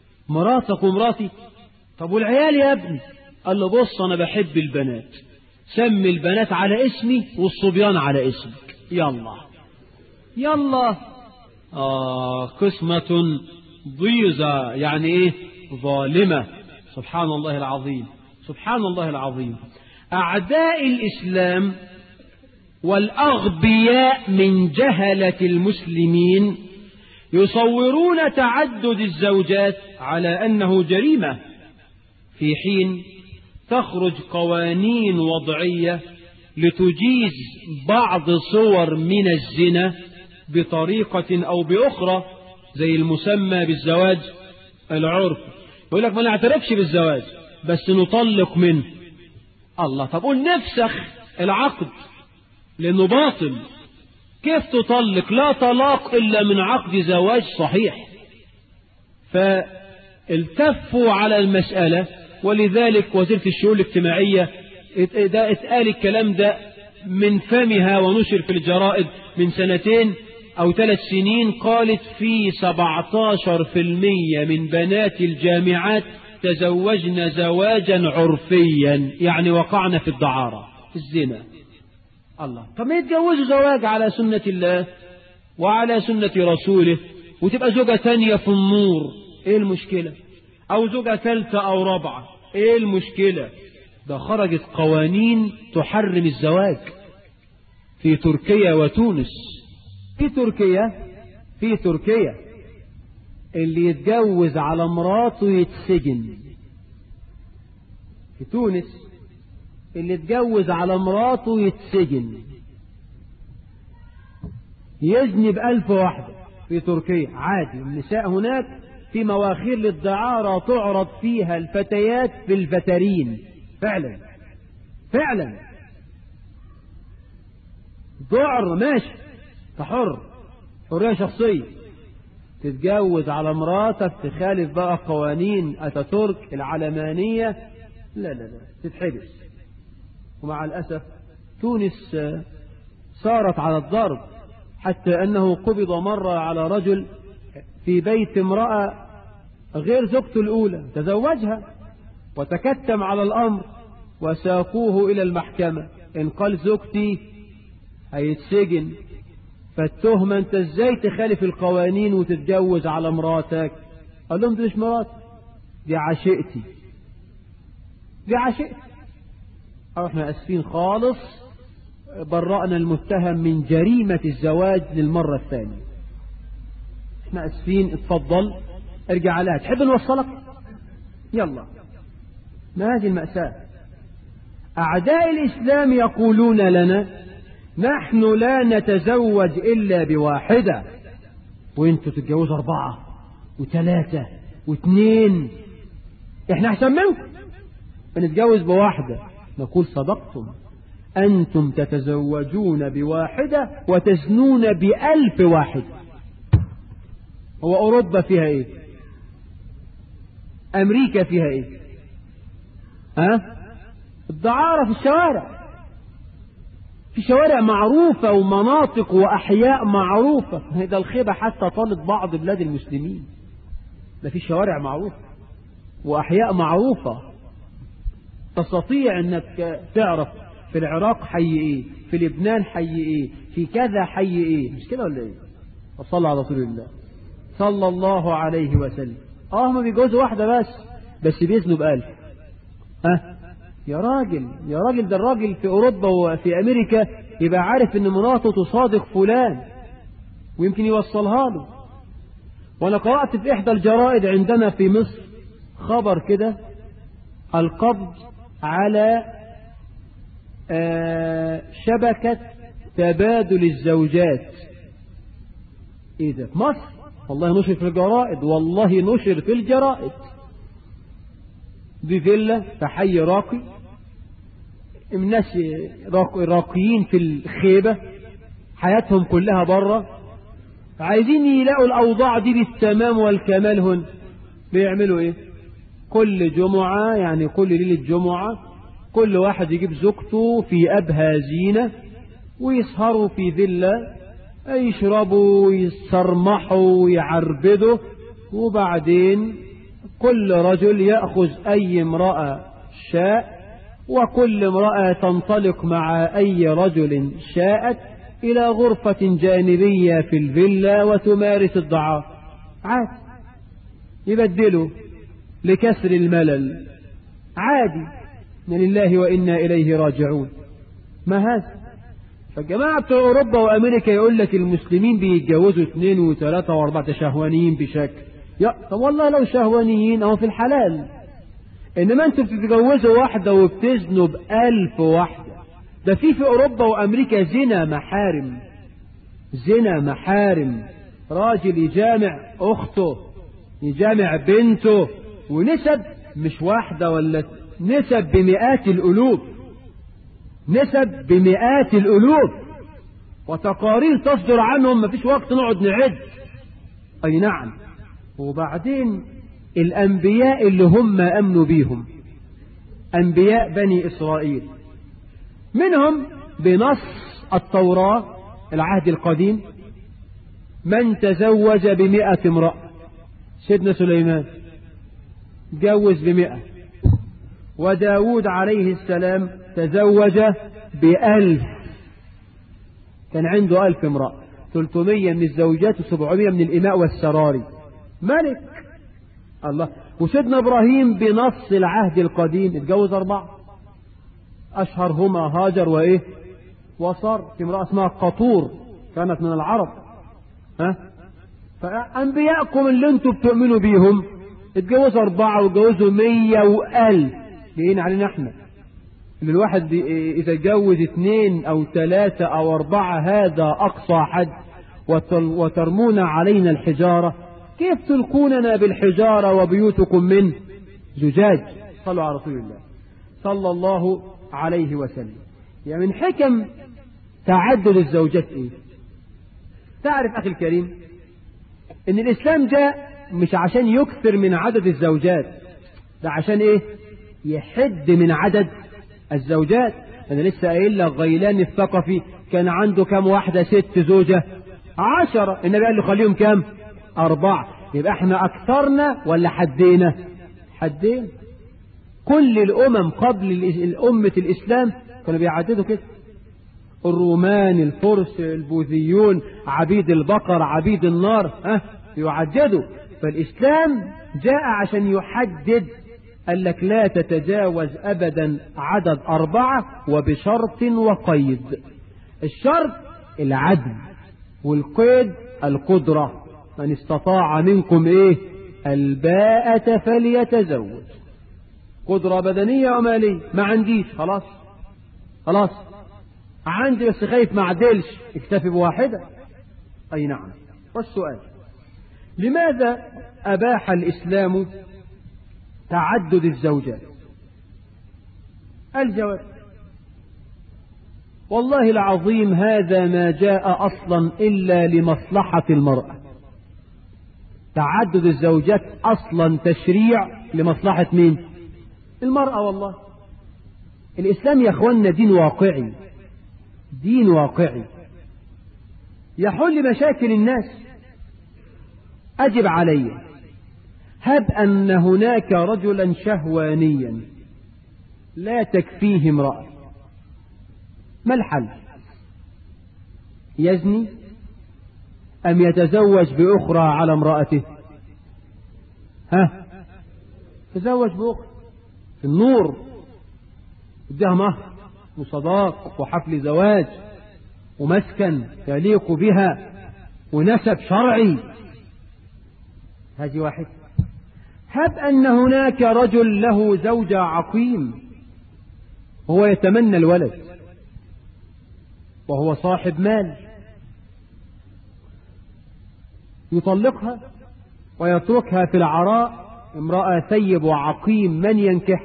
مراتك ومراتي؟ طب والعيال يا ابني؟ قال له بص انا بحب البنات، سمي البنات على اسمي والصبيان على اسمك. يلا قسمة ضيزة، يعني ايه؟ ظالمة. سبحان الله العظيم، سبحان الله العظيم. أعداء الإسلام والأغبياء من جهلة المسلمين يصورون تعدد الزوجات على أنه جريمة، في حين تخرج قوانين وضعية لتجيز بعض صور من الزنا بطريقة أو بأخرى، زي المسمى بالزواج العرفي. يقول لك ما نعترفش بالزواج بس نطلق منه. الله، طب قول نفسخ العقد لأنه باطل. كيف تطلق؟ لا طلاق إلا من عقد زواج صحيح. فالتفوا على المسألة، ولذلك وزيرة الشؤون الاجتماعية اتقال الكلام ده من فمها ونشر في الجرائد من 2 أو 3 سنين. قالت في 17% من بنات الجامعات تزوجن زواجا عرفيا، يعني وقعنا في الدعارة في الزنا. الله، طب ما يتجوزوا زواج على سنة الله وعلى سنة رسوله وتبقى زوجة تانية في النور، ايه المشكلة؟ او زوجة ثالثة او رابعة، ايه المشكلة؟ ده خرجت قوانين تحرم الزواج في تركيا وتونس. في تركيا اللي يتجوز على مراته يتسجن. في تونس اللي يتجوز على مراته يتسجن، يزني ب1000 واحدة. في تركيا عادي. النساء هناك في مواخير للدعارة تعرض فيها الفتيات في الفترين. فعلا ذعر ماشي، تحر، حرية شخصية. تتجوز على مراتك تخالف بقى قوانين أتاتورك العلمانية، لا تتحبس. ومع الأسف تونس صارت على الضرب، حتى أنه قبض مرة على رجل في بيت امرأة غير زوجته الأولى، تزوجها وتكتم على الأمر وساقوه إلى المحكمة. إن قال زوجتي هيتسجن. فالتهمة أنت إزاي تخالف القوانين وتتجوز على مراتك؟ قال لهم دي مش مراتي، دي عشيقتي. أو احنا أسفين خالص، برأنا المتهم من جريمة الزواج للمرة الثانية. احنا أسفين، اتفضل ارجع عليها. تحب نوصلك؟ يلا. ما هذه المأساة؟ أعداء الإسلام يقولون لنا نحن لا نتزوج إلا بواحدة، وانتوا تتجوزوا 4 و3 و2. احنا أحسن منكم، بنتجوز بواحدة. نقول صدقتم، أنتم تتزوجون بواحدة وتزنون ب1000 واحد. هو أوروبا فيها إيه؟ أمريكا فيها إيه؟ الدعارة في الشوارع، في شوارع معروفة ومناطق وأحياء معروفة. هذا الخيبة حتى طالت بعض بلاد المسلمين. ما في شوارع معروفة وأحياء معروفة، تستطيع أنك تعرف في العراق حي إيه، في لبنان حي إيه، في كذا حي إيه. مش كده ولا إيه؟ وصلى على رسول الله صلى الله عليه وسلم. هم بيجوزوا واحدة بس بيزنوا ب1000. يا راجل ده الراجل في أوروبا وفي أمريكا يبقى عارف إن مراته تصادق فلان ويمكن يوصلها له. وأنا قرأت في إحدى الجرائد عندنا في مصر خبر كده، القبض على شبكة تبادل الزوجات. إيه ده؟ في مصر؟ والله نشر في الجرائد. دي فيلا في حي راقي، الناس راقيين في الخيبة، حياتهم كلها بره، عايزين يلاقوا الأوضاع دي بالتمام والكمال. هن بيعملوا إيه؟ كل جمعة، يعني كل ليلة جمعة، كل واحد يجيب زوجته في أبهى زينة ويسهروا في فيلا، يشربوا ويسرمحوا ويعربدوا، وبعدين كل رجل يأخذ أي امرأة شاء وكل امرأة تنطلق مع أي رجل شاءت إلى غرفة جانبية في الفيلا وتمارس الضعاف عادي، يبدلوا لكسر الملل عادي، لله وإنا إليه راجعون. ما هذا؟ فالجماعة بتوع أوروبا وأمريكا يقول لك المسلمين بيتجوزوا 2 و3 و4 شهوانيين بشكل. طب والله لو شهوانيين أو في الحلال، إنما أنتوا بتتجوزوا واحدة وبتزنوا ب1000 واحدة. ده في أوروبا وأمريكا زنا محارم، راجل يجامع أخته يجامع بنته، ونسب مش واحدة ولا نسب بمئات الألوف، وتقارير تصدر عنهم ما فيش وقت نقعد نعد. أي نعم. وبعدين الأنبياء اللي هم أمنوا بيهم أنبياء بني إسرائيل، منهم بنص التوراة العهد القديم من تزوج ب100 امرأة. سيدنا سليمان تجوز ب100، وداود عليه السلام تزوج ب1000، كان عنده 1000 امرأة، 300 من الزوجات و700 من الإماء والسراري، ملك الله. وسيدنا إبراهيم بنص العهد القديم اتجوز 4، أشهرهما هاجر وصار. في امرأة اسمها قطور كانت من العرب. فأنبياءكم اللي انتم بتؤمنوا بيهم اتجوزوا 4 واتجوزوا 100 و1000، جايين علينا احنا اللي الواحد إذا اتجوز 2 أو 3 أو 4 هذا أقصى حد، وترمون علينا الحجارة. كيف تلقوننا بالحجارة وبيوتكم من زجاج؟ صلوا على رسول الله صلى الله عليه وسلم. يعني من حكم تعدد الزوجات تعرف أخي الكريم إن الإسلام جاء مش عشان يكثر من عدد الزوجات، ده عشان يحد من عدد الزوجات. أنا لسه قايل لك غيلان الثقفي كان عنده كم واحدة؟ 6 زوجة 10. النبي قال له خليهم كم؟ 4. يبقى احنا أكثرنا ولا حدينا؟ حدين. كل الأمم قبل أمة الإسلام كانوا بيعددوا كده، الرومان، الفرس، البوذيون، عبيد البقر، عبيد النار، يعددوا. فالإسلام جاء عشان يحدد، قال لك لا تتجاوز أبدا عدد 4 وبشرط وقيد. الشرط العدل، والقيد القدرة. من استطاع منكم الباءة فليتزوج. قدرة بدنية ومالية ما عنديش، خلاص عندي بس خايف ما عدلش، اكتفي بواحدة. أي نعم. والسؤال لماذا أباح الإسلام تعدد الزوجات؟ الجواب والله العظيم هذا ما جاء أصلا إلا لمصلحة المرأة. تعدد الزوجات أصلا تشريع لمصلحة مين؟ المرأة. والله الإسلام يا أخوانا دين واقعي يحل مشاكل الناس. أجب علي، هب أن هناك رجلا شهوانيا لا تكفيه امرأة، ما الحل؟ يزني أم يتزوج بأخرى على امرأته؟ تزوج بأخرى في النور، ادها مهر وصداق وحفل زواج ومسكن يليق بها ونسب شرعي. هذه واحد. هب أن هناك رجل له زوجة عقيم وهو يتمنى الولد وهو صاحب مال، يطلقها ويتركها في العراء، امرأة ثيب وعقيم، من ينكح؟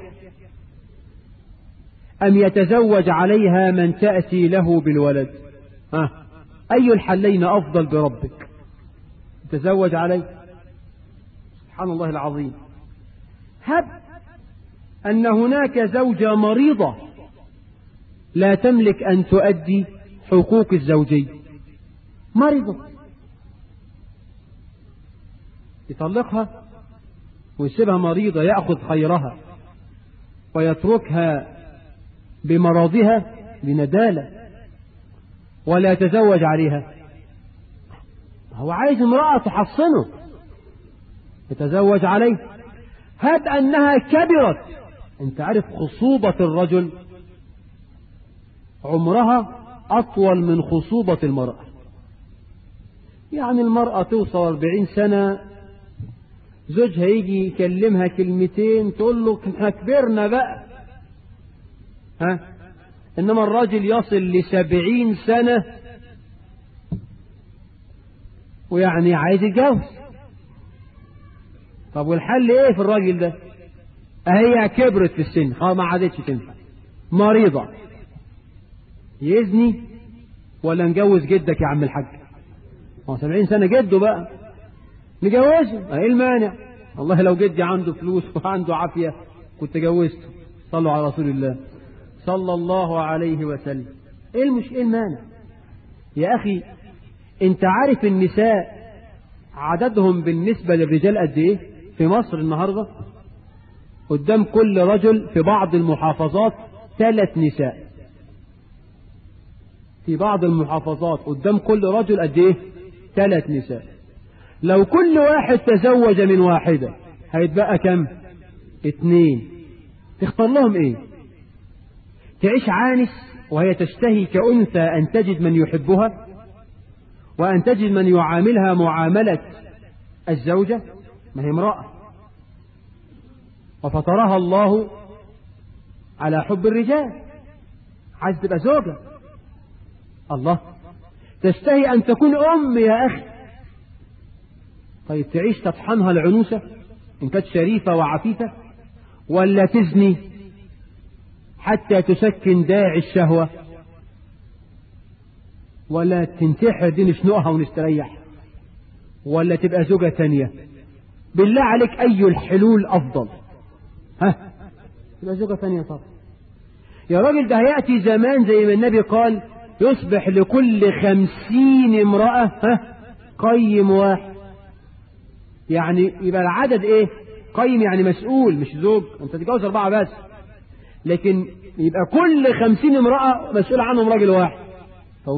أم يتزوج عليها من تأتي له بالولد؟ أي الحلين أفضل بربك؟ تزوج عليه. سبحان الله العظيم. هب أن هناك زوجة مريضة لا تملك أن تؤدي حقوق الزوجية، مريضة، يطلقها ويسيبها مريضة، يأخذ خيرها ويتركها بمرضها بندالة ولا يتزوج عليها؟ هو عايز امرأة تحصنه يتزوج عليه. هب أنها كبرت، انت عارف خصوبة الرجل عمرها أطول من خصوبة المرأة. يعني المرأة توصل 40 سنة زوجها يجي يكلمها كلمتين تقول له احنا كبرنا بقى، إنما الراجل يصل ل70 سنة ويعني عايز يتجوز. طب والحل ايه في الراجل ده؟ هي كبرت في السن ما عادتش تنفع، مريضة، يزني ولا نجوز جدك يا عم الحاج؟ 70 سنة جده بقى، نجوزه، ايه المانع؟ والله لو جدي عنده فلوس وعنده عافية كنت جوزته. صلوا على رسول الله صلى الله عليه وسلم. ايه المانع يا اخي؟ انت عارف النساء عددهم بالنسبة للرجال قد ايه في مصر النهاردة؟ قدام كل رجل في بعض المحافظات 3 نساء. في بعض المحافظات قدام كل رجل قد ايه؟ 3 نساء. لو كل واحد تزوج من واحدة هيتبقى كم؟ 2. تختار لهم ايه؟ تعيش عانس وهي تشتهي كأنثى أن تجد من يحبها وأن تجد من يعاملها معاملة الزوجة؟ ما هي امرأة وفطرها الله على حب الرجال، عايز تبقى زوجة. الله، تشتهي أن تكون أم يا أخي. طيب تعيش تطحنها العنوسة إن كانت شريفة وعفيفة، ولا تزني حتى تسكن داعي الشهوة، ولا تنتحر دي نشنقها ونستريح، ولا تبقى زوجة تانية؟ بالله عليك أي الحلول أفضل؟ تبقى زوجة تانية طبعا يا راجل. ده هيأتي زمان زي ما النبي قال يصبح لكل 50 امرأة قيم واحد. يعني يبقى العدد ايه؟ قيم يعني مسؤول مش زوج، انت تتجوز 4 بس، لكن يبقى كل 50 امرأة مسؤول عنهم راجل واحد. طب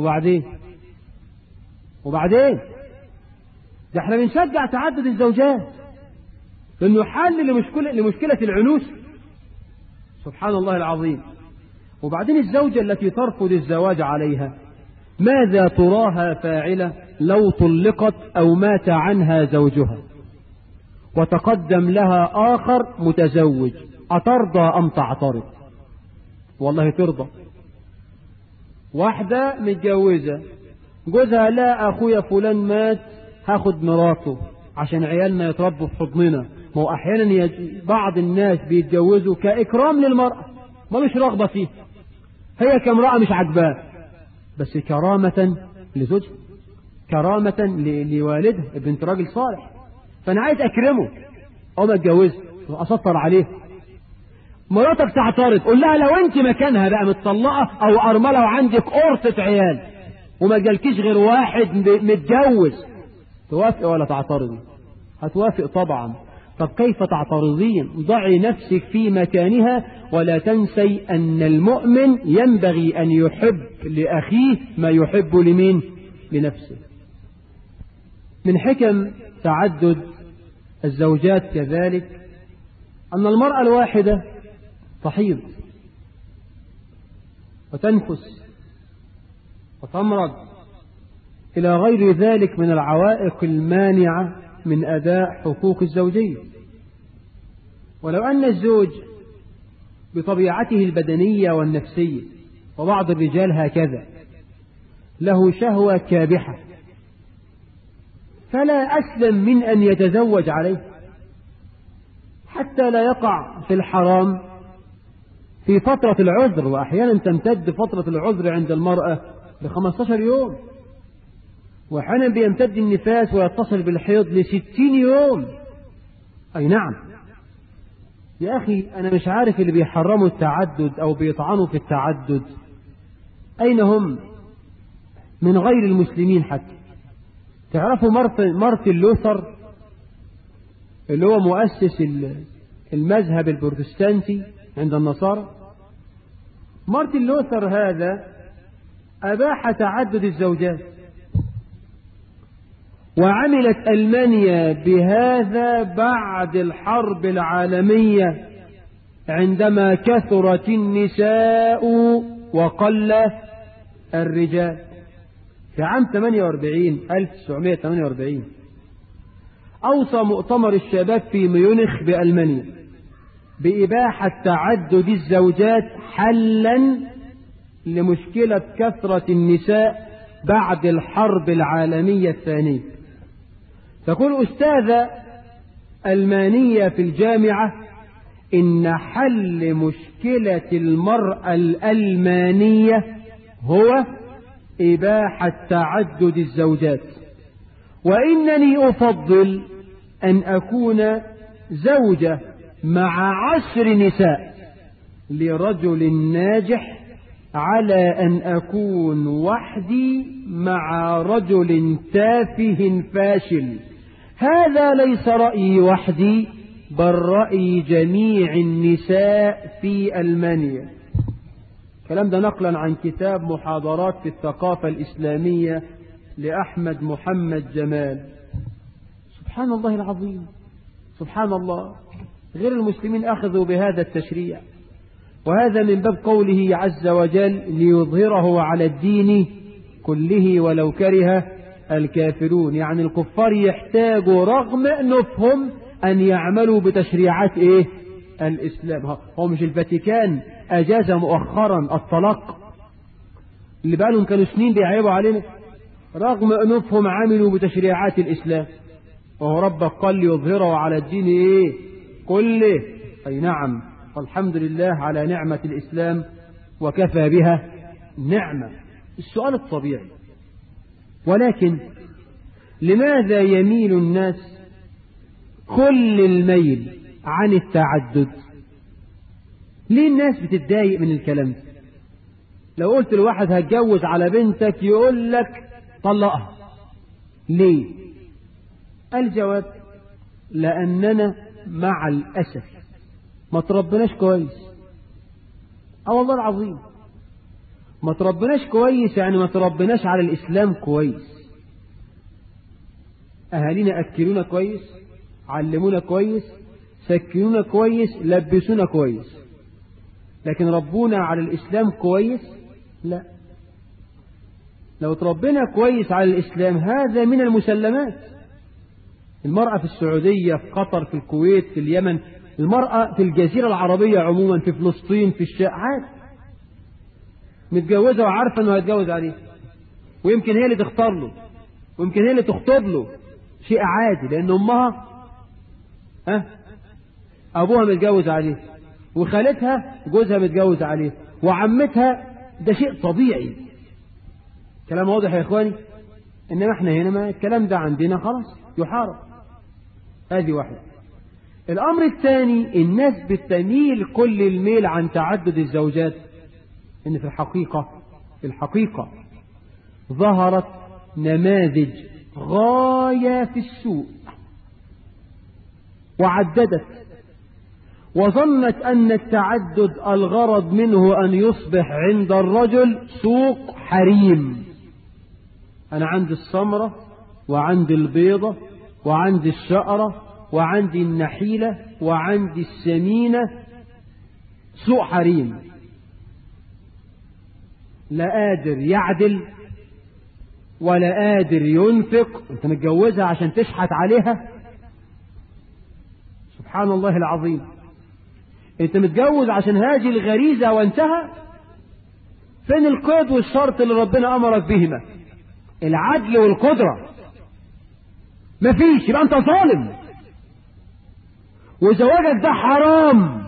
وبعدين ده احنا بنشجع تعدد الزوجات لانه حل لمشكلة العنوس. سبحان الله العظيم. وبعدين الزوجة التي ترفض الزواج عليها ماذا تراها فاعلة لو طلقت أو مات عنها زوجها وتقدم لها آخر متزوج؟ أترضى أم تعترض؟ والله ترضى. واحدة متجوزة جوزها لا أخويا فلان مات هاخد مراته عشان عيالنا يتربوا في حضننا. ما هو أحيانا بعض الناس بيتجوزوا كإكرام للمرأة ملوش رغبة فيه، هي كامرأة مش عجباه بس كرامة لزوجها، كرامة لوالدها بنت راجل صالح، فأنا عايز أكرمه أو ما اتجوزه وأسطر عليه. مراتك تعترض قول لها لو أنت مكانها بقى متطلقة أو أرملة وعندك قرصة عيال وما جالكيش غير واحد متجوز، توافق ولا تعترضي؟ هتوافق طبعا. طب كيف تعترضين؟ ضعي نفسك في مكانها ولا تنسي أن المؤمن ينبغي أن يحب لأخيه ما يحب لمين؟ لنفسه. من حكم تعدد الزوجات كذلك أن المرأة الواحدة تحيض وتنفس وتمرض إلى غير ذلك من العوائق المانعة من أداء حقوق الزوجية. ولو أن الزوج بطبيعته البدنية والنفسية، وبعض الرجال هكذا، له شهوة كابحة فلا أسلم من أن يتزوج عليه حتى لا يقع في الحرام في فترة العذر. وأحيانا تمتد فترة العذر عند المرأة ل15 يوم، وأحيانا بيمتد النفاس ويتصل بالحيض ل60 يوم. أي نعم يا أخي، أنا مش عارف اللي بيحرموا التعدد أو بيطعنوا في التعدد أين هم من غير المسلمين حتى. تعرفوا مارتن لوثر اللي هو مؤسس المذهب البروتستانتي عند النصارى؟ مارتن لوثر هذا أباح تعدد الزوجات، وعملت ألمانيا بهذا بعد الحرب العالمية عندما كثرت النساء وقل الرجال. في عام 1948 أوصى مؤتمر الشباب في ميونخ بألمانيا بإباحة تعدد الزوجات حلا لمشكلة كثرة النساء بعد الحرب العالمية الثانية. تقول أستاذة ألمانية في الجامعة إن حل مشكلة المرأة الألمانية هو إباحة تعدد الزوجات، وإنني أفضل أن أكون زوجة مع 10 نساء لرجل ناجح على أن أكون وحدي مع رجل تافه فاشل. هذا ليس رأيي وحدي، بل رأي جميع النساء في ألمانيا. الكلام ده نقلا عن كتاب محاضرات في الثقافة الإسلامية لأحمد محمد جمال. سبحان الله العظيم، سبحان الله. غير المسلمين أخذوا بهذا التشريع، وهذا من باب قوله عز وجل ليظهره على الدين كله ولو كره الكافرون. يعني الكفار يحتاجوا رغم أنفهم أن يعملوا بتشريعات الإسلام. هو مش الفاتيكان أجاز مؤخرا الطلاق اللي بقالهم كانوا سنين بيعيبوا علينا؟ رغم أنفهم عملوا بتشريعات الإسلام، وهو ربك قال ليظهره على الدين كله. أي نعم، والحمد لله على نعمة الإسلام وكفى بها نعمة. السؤال الطبيعي، ولكن لماذا يميل الناس كل الميل عن التعدد؟ ليه الناس بتتضايق من الكلام ده؟ لو قلت لواحد هتجوز على بنتك يقول لك طلقها. ليه؟ الجواب لأننا مع الأسف ما تربناش كويس. والله العظيم ما تربناش كويس، يعني ما تربناش على الإسلام كويس. أهالينا أكلونا كويس، علمونا كويس، سكنونا كويس، لبسونا كويس، لكن ربونا على الإسلام كويس؟ لا. لو تربينا كويس على الإسلام هذا من المسلمات. المرأة في السعودية، في قطر، في الكويت، في اليمن، المرأة في الجزيرة العربية عموما، في فلسطين، في الشام، متجوزة وعارفة أنه هيتجوز عليه، ويمكن هي اللي تختار له، ويمكن هي اللي تخطب له. شيء عادي، لأن أمها أبوها متجوز عليه، وخالتها جوزها متجوز عليه، وعمتها. ده شيء طبيعي. كلام واضح يا إخواني؟ إنما إحنا هنا ما الكلام ده عندنا خلاص يحارب. هذه واحدة. الأمر الثاني، الناس بتميل كل الميل عن تعدد الزوجات، إن في الحقيقة ظهرت نماذج غاية في السوء وعددت، وظنت أن التعدد الغرض منه أن يصبح عند الرجل سوق حريم. أنا عندي السمرة وعندي البيضة وعندي الشقرة وعندي النحيلة وعندي السمينة، سوق حريم. لا قادر يعدل ولا قادر ينفق. انت متجوزها عشان تشحت عليها؟ سبحان الله العظيم. انت متجوز عشان هذه الغريزة وانتهى؟ فين القيد والشرط اللي ربنا امرك بهما؟ العدل والقدرة مفيش، يبقى انت ظالم، وزواجك ده حرام،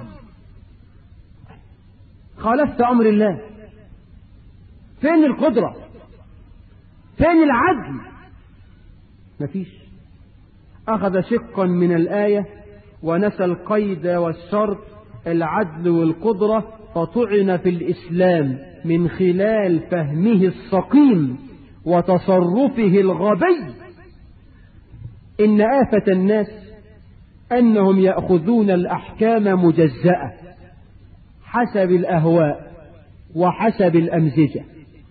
خالفت امر الله. فين القدرة؟ فين العدل؟ مفيش. اخذ شقا من الآية ونسى القيد والشرط، العدل والقدرة، فطعن في الإسلام من خلال فهمه السقيم وتصرفه الغبي. إن آفة الناس أنهم يأخذون الأحكام مجزأة حسب الأهواء وحسب الأمزجة.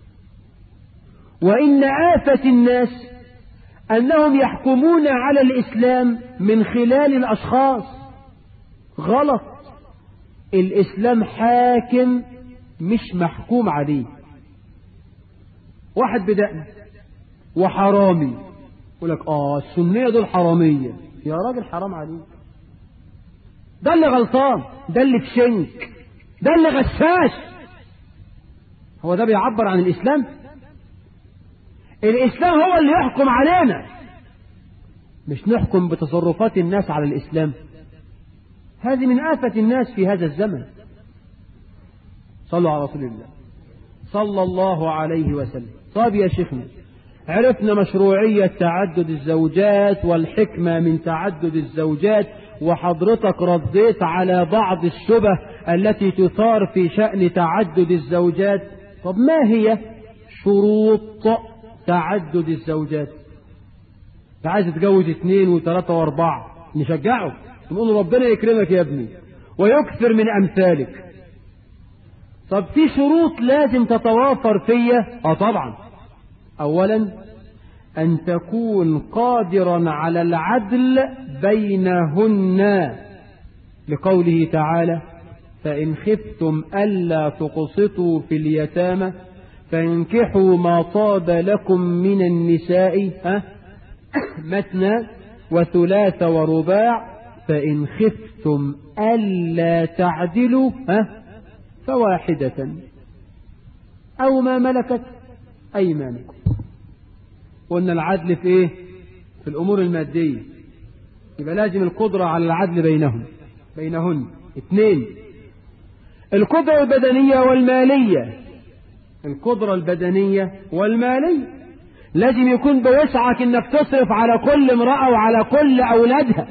وإن آفة الناس أنهم يحكمون على الإسلام من خلال الأشخاص. غلط. الإسلام حاكم مش محكوم عليه. واحد بدأنا وحرامي يقول لك السنية دول حرامية. يا راجل حرام عليك، ده اللي غلطان، ده اللي في شنك، ده اللي غشاش. هو ده بيعبر عن الإسلام؟ الإسلام هو اللي يحكم علينا، مش نحكم بتصرفات الناس على الإسلام. هذه من آفة الناس في هذا الزمن. صلوا على رسول الله صلى الله عليه وسلم. طيب يا شيخنا، عرفنا مشروعية تعدد الزوجات والحكمة من تعدد الزوجات، وحضرتك رديت على بعض الشبه التي تثار في شأن تعدد الزوجات. طب ما هي شروط تعدد الزوجات؟ عايز تتجوز 2 و3 و4، نشجعه نقول ربنا يكرمك يا ابني ويكثر من أمثالك. طب في شروط لازم تتوافر فيها؟ طبعا. أولا أن تكون قادرا على العدل بينهن، لقوله تعالى: فإن خفتم ألا تقسطوا في اليتامى فانكحوا ما طاب لكم من النساء مثنى وثلاث ورباع فإن خفتم ألا تعدلوا فواحدة أو ما ملكت أيمانكم. قلنا العدل في إيه؟ في الأمور المادية، يبقى لازم القدرة على العدل بينهن. 2 القدرة البدنية والمالية. القدرة البدنية والمالية لازم يكون بوسعك انك تصرف على كل امرأة وعلى كل أولادها،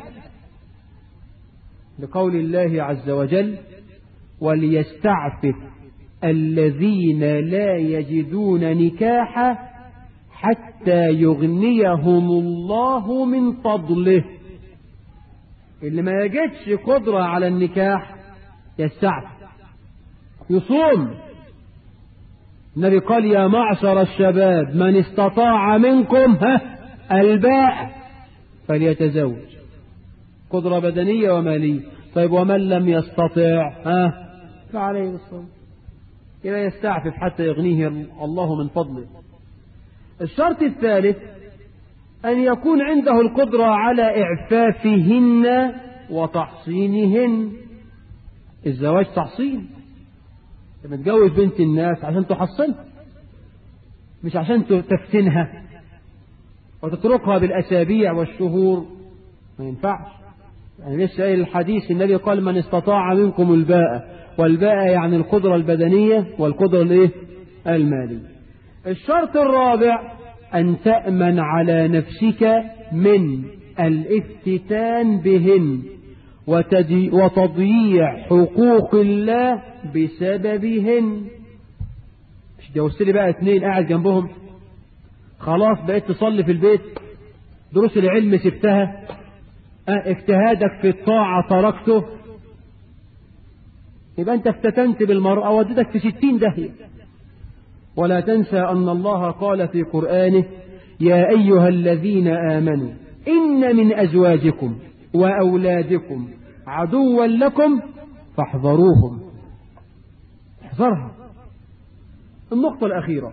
لقول الله عز وجل: وليستعفف الذين لا يجدون نكاحا حتى يغنيهم الله من فضله. اللي ما يجدش قدرة على النكاح يستعفف، يصوم. النبي قال: يا معشر الشباب من استطاع منكم الباء فليتزوج. قدرة بدنية ومالية. طيب ومن لم يستطع فعليه الصوم. يبقى يستعفف حتى يغنيه الله من فضله. الشرط الثالث أن يكون عنده القدرة على إعفافهن وتحصينهن. الزواج تحصين، لما تجوز بنت الناس عشان تحصنها، مش عشان تفتنها وتتركها بالأسابيع والشهور. ما ينفعش. يعني لسه قايل الحديث، النبي قال: من استطاع منكم الباء، والباء يعني القدرة البدنية والقدرة المالية. الشرط الرابع أن تأمن على نفسك من الافتتان بهن وتضييع حقوق الله بسببهن. مش جوزت لي بقى 2 قاعد جنبهم، خلاص بقيت تصلي في البيت، دروس العلم سبتها، اجتهادك في الطاعة تركته، يبقى أنت افتتنت بالمرأة ودتك في 60 داهية. ولا تنسى أن الله قال في قرآنه: يا أيها الذين آمنوا إن من أزواجكم وأولادكم عدوا لكم فاحذروهم. احذرها. النقطة الأخيرة: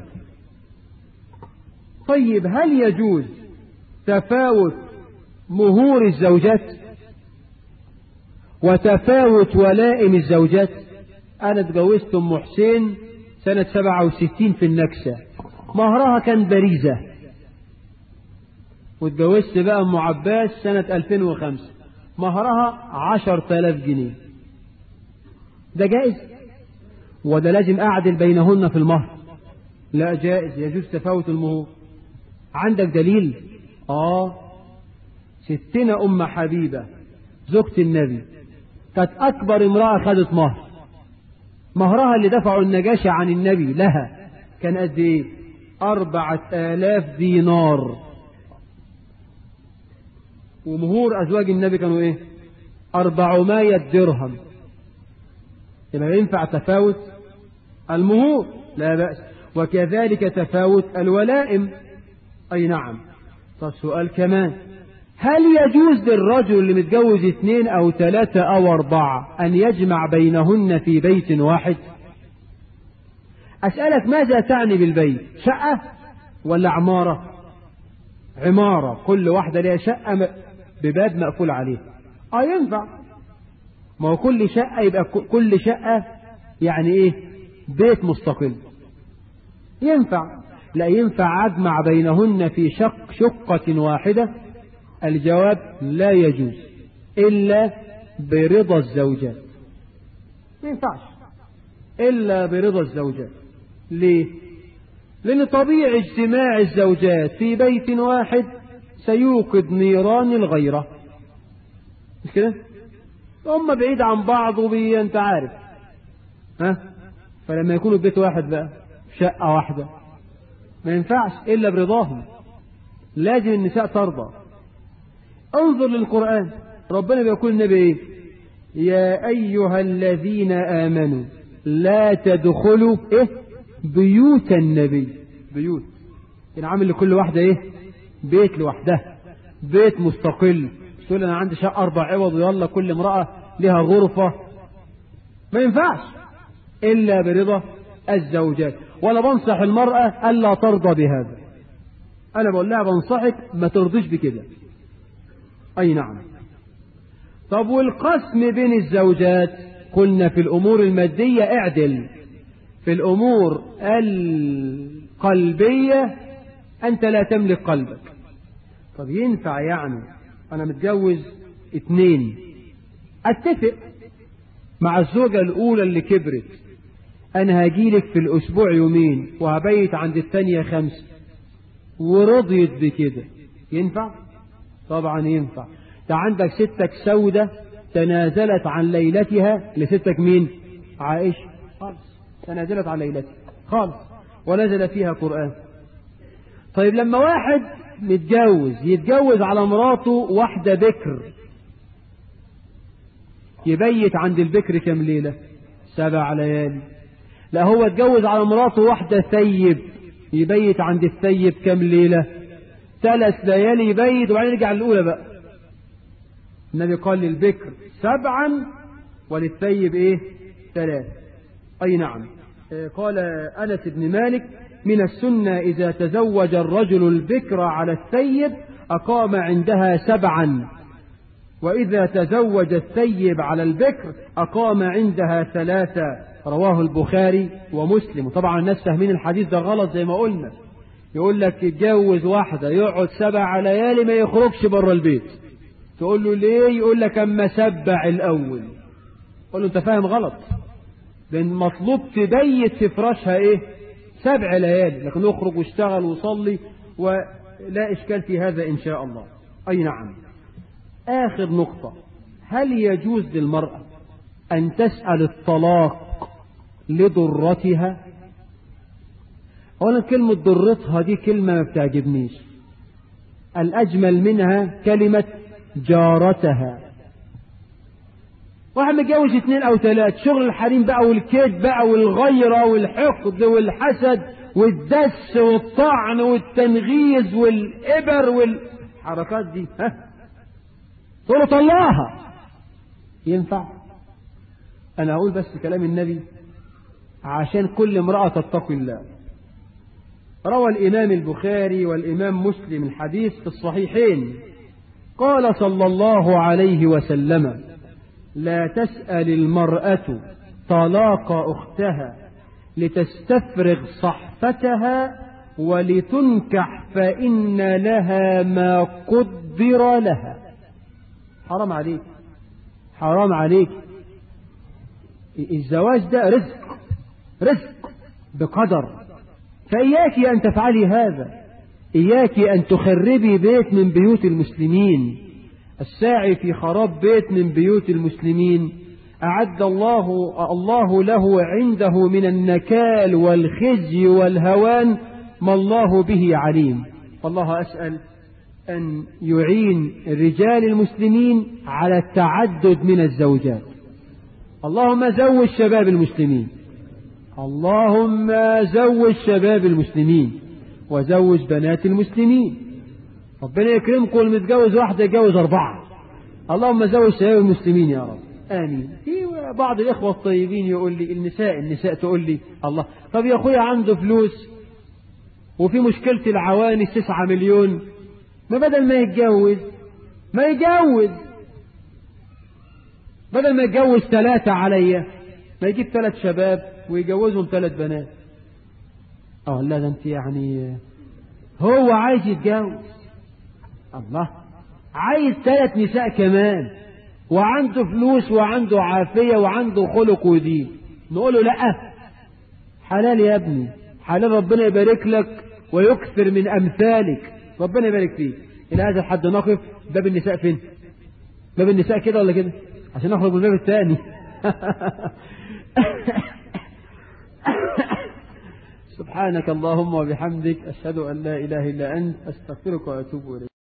طيب هل يجوز تفاوت مهور الزوجات وتفاوت ولائم الزوجات؟ أنا اتجوزت أم حسين سنة 67 في النكسة، مهرها كان بريزة. واتجوزت بقى أم عباس سنة 2005، مهرها 10,000 جنيه. ده جائز؟ وده لازم أعدل بينهن في المهر؟ لا جائز، يجوز تفاوت المهور. عندك دليل؟ ستنا أم حبيبة زوجة النبي كانت أكبر امرأة خدت مهر. مهرها اللي دفعوا النجاشي عن النبي لها كان قد ايه؟ 4,000 دينار. ومهور أزواج النبي كانوا ايه؟ 400 درهم. يبقى ينفع تفاوت؟ المهور لا بأس، وكذلك تفاوت الولائم. أي نعم. طب سؤال كمان، هل يجوز للرجل اللي متجوز 2 أو 3 أو 4 أن يجمع بينهن في بيت واحد؟ أسألك ماذا تعني بالبيت؟ شقة ولا عمارة؟ عمارة، كل واحدة لها شقة بباب مقفول عليه. ينفع. ما هو كل شقة يبقى كل شقة يعني ايه؟ بيت مستقل. ينفع. لا ينفع أجمع بينهن في شقة واحدة. الجواب لا يجوز إلا برضا الزوجات. ما ينفعش إلا برضا الزوجات. ليه؟ لأن طبيعي اجتماع الزوجات في بيت واحد سيوقد نيران الغيرة، مش كده؟ هم بعيد عن بعض أنت عارف، فلما يكونوا في بيت واحد بقى شقة واحدة ما ينفعش إلا برضاهم. لازم النساء ترضى. انظر للقرآن، ربنا بيقول النبي ايه؟ يا أيها الذين آمنوا لا تدخلوا بيوت النبي. بيوت يعني عامل لكل واحدة بيت لوحدها، بيت مستقل. تقول أنا عندي شقة 4 عوض ويلا كل امرأة لها غرفة. ما ينفعش إلا برضا الزوجات. ولا بنصح المرأة ألا ترضى بهذا. أنا بقول لها بنصحك ما ترضيش بكده. أي نعم. طب والقسم بين الزوجات؟ قلنا في الأمور المادية اعدل، في الأمور القلبية أنت لا تملك قلبك. طب ينفع يعني أنا متجوز 2 أتفق مع الزوجة الأولى اللي كبرت أنا هجيلك في الأسبوع 2 يوم وهبيت عند الثانية 5 ورضيت بكده؟ ينفع؟ طبعا ينفع. ده عندك ستك سودة تنازلت عن ليلتها لستك مين؟ عائشة. خالص تنازلت عن ليلتها خالص ونزل فيها قرآن. طيب لما واحد يتجوز على مراته واحدة بكر، يبيت عند البكر كم ليلة؟ 7 ليالي. لا هو اتجوز على مراته واحدة ثيب، يبيت عند الثيب كم ليلة؟ 3 ليالي يبيت وبعدين يرجع الأولى بقى. النبي قال للبكر 7 وللثيب 3. أي نعم. قال أنس بن مالك من السنة إذا تزوج الرجل البكر على الثيب أقام عندها 7، وإذا تزوج الثيب على البكر أقام عندها 3. رواه البخاري ومسلم. وطبعا الناس فاهمين الحديث ده غلط زي ما قلنا، يقول لك يتجوز واحدة يقعد 7 ليالي ما يخرجش بره البيت. تقول له ليه؟ يقول لك أما سبع الأول. قول له أنت فاهم غلط، لأن مطلوب تبيت في فراشها 7 ليالي، لكن يخرج واشتغل وصلي ولا إشكال في هذا إن شاء الله. أي نعم. آخر نقطة، هل يجوز للمرأة أن تسأل الطلاق لضرتها؟ أولا كلمة ضرتها دي كلمة ما بتعجبنيش. الأجمل منها كلمة جارتها. واحد متجوز 2 أو 3، شغل الحريم بقى والكيد بقى والغيرة والحقد والحسد والدس والطعن والتنغيز والإبر والحركات دي، تقول له طلعها. ينفع؟ أنا أقول بس كلام النبي عشان كل امرأة تتقي الله. روى الإمام البخاري والإمام مسلم الحديث في الصحيحين، قال صلى الله عليه وسلم: لا تسأل المرأة طلاق أختها لتستفرغ صحفتها ولتنكح فإن لها ما قدر لها. حرام عليك، حرام عليك. الزواج ده رزق بقدر، فإياك أن تفعلي هذا. إياك أن تخربي بيت من بيوت المسلمين. الساعي في خراب بيت من بيوت المسلمين أعد الله له عنده من النكال والخزي والهوان ما الله به عليم. والله أسأل أن يعين رجال المسلمين على التعدد من الزوجات. اللهم زوج شباب المسلمين، اللهم زوج شباب المسلمين وزوج بنات المسلمين. ربنا يكرمكم المتجوز واحدة يتجوز 4. اللهم زوج شباب المسلمين يا رب، آمين. في بعض الإخوة الطيبين يقول لي النساء تقول لي الله، طب يا أخويا عنده فلوس وفي مشكلة العوانس 9 مليون، ما بدل ما يتجوز بدل ما يتجوز 3 عليا ما يجيب 3 شباب ويجوزهم 3 بنات. لا ده انت يعني هو عايز يتجوز، الله عايز 3 نساء كمان وعنده فلوس وعنده عافية وعنده خلق ودين، نقول له لا، حلال يا ابني، حلال، ربنا يبارك لك ويكثر من أمثالك، ربنا يبارك فيك. إلى هذا الحد نقف. باب النساء فين؟ باب النساء كده ولا كده عشان نخرج من الباب الثاني؟ سبحانك اللهم وبحمدك، أشهد أن لا إله إلا أنت، أستغفرك وأتوب إليك.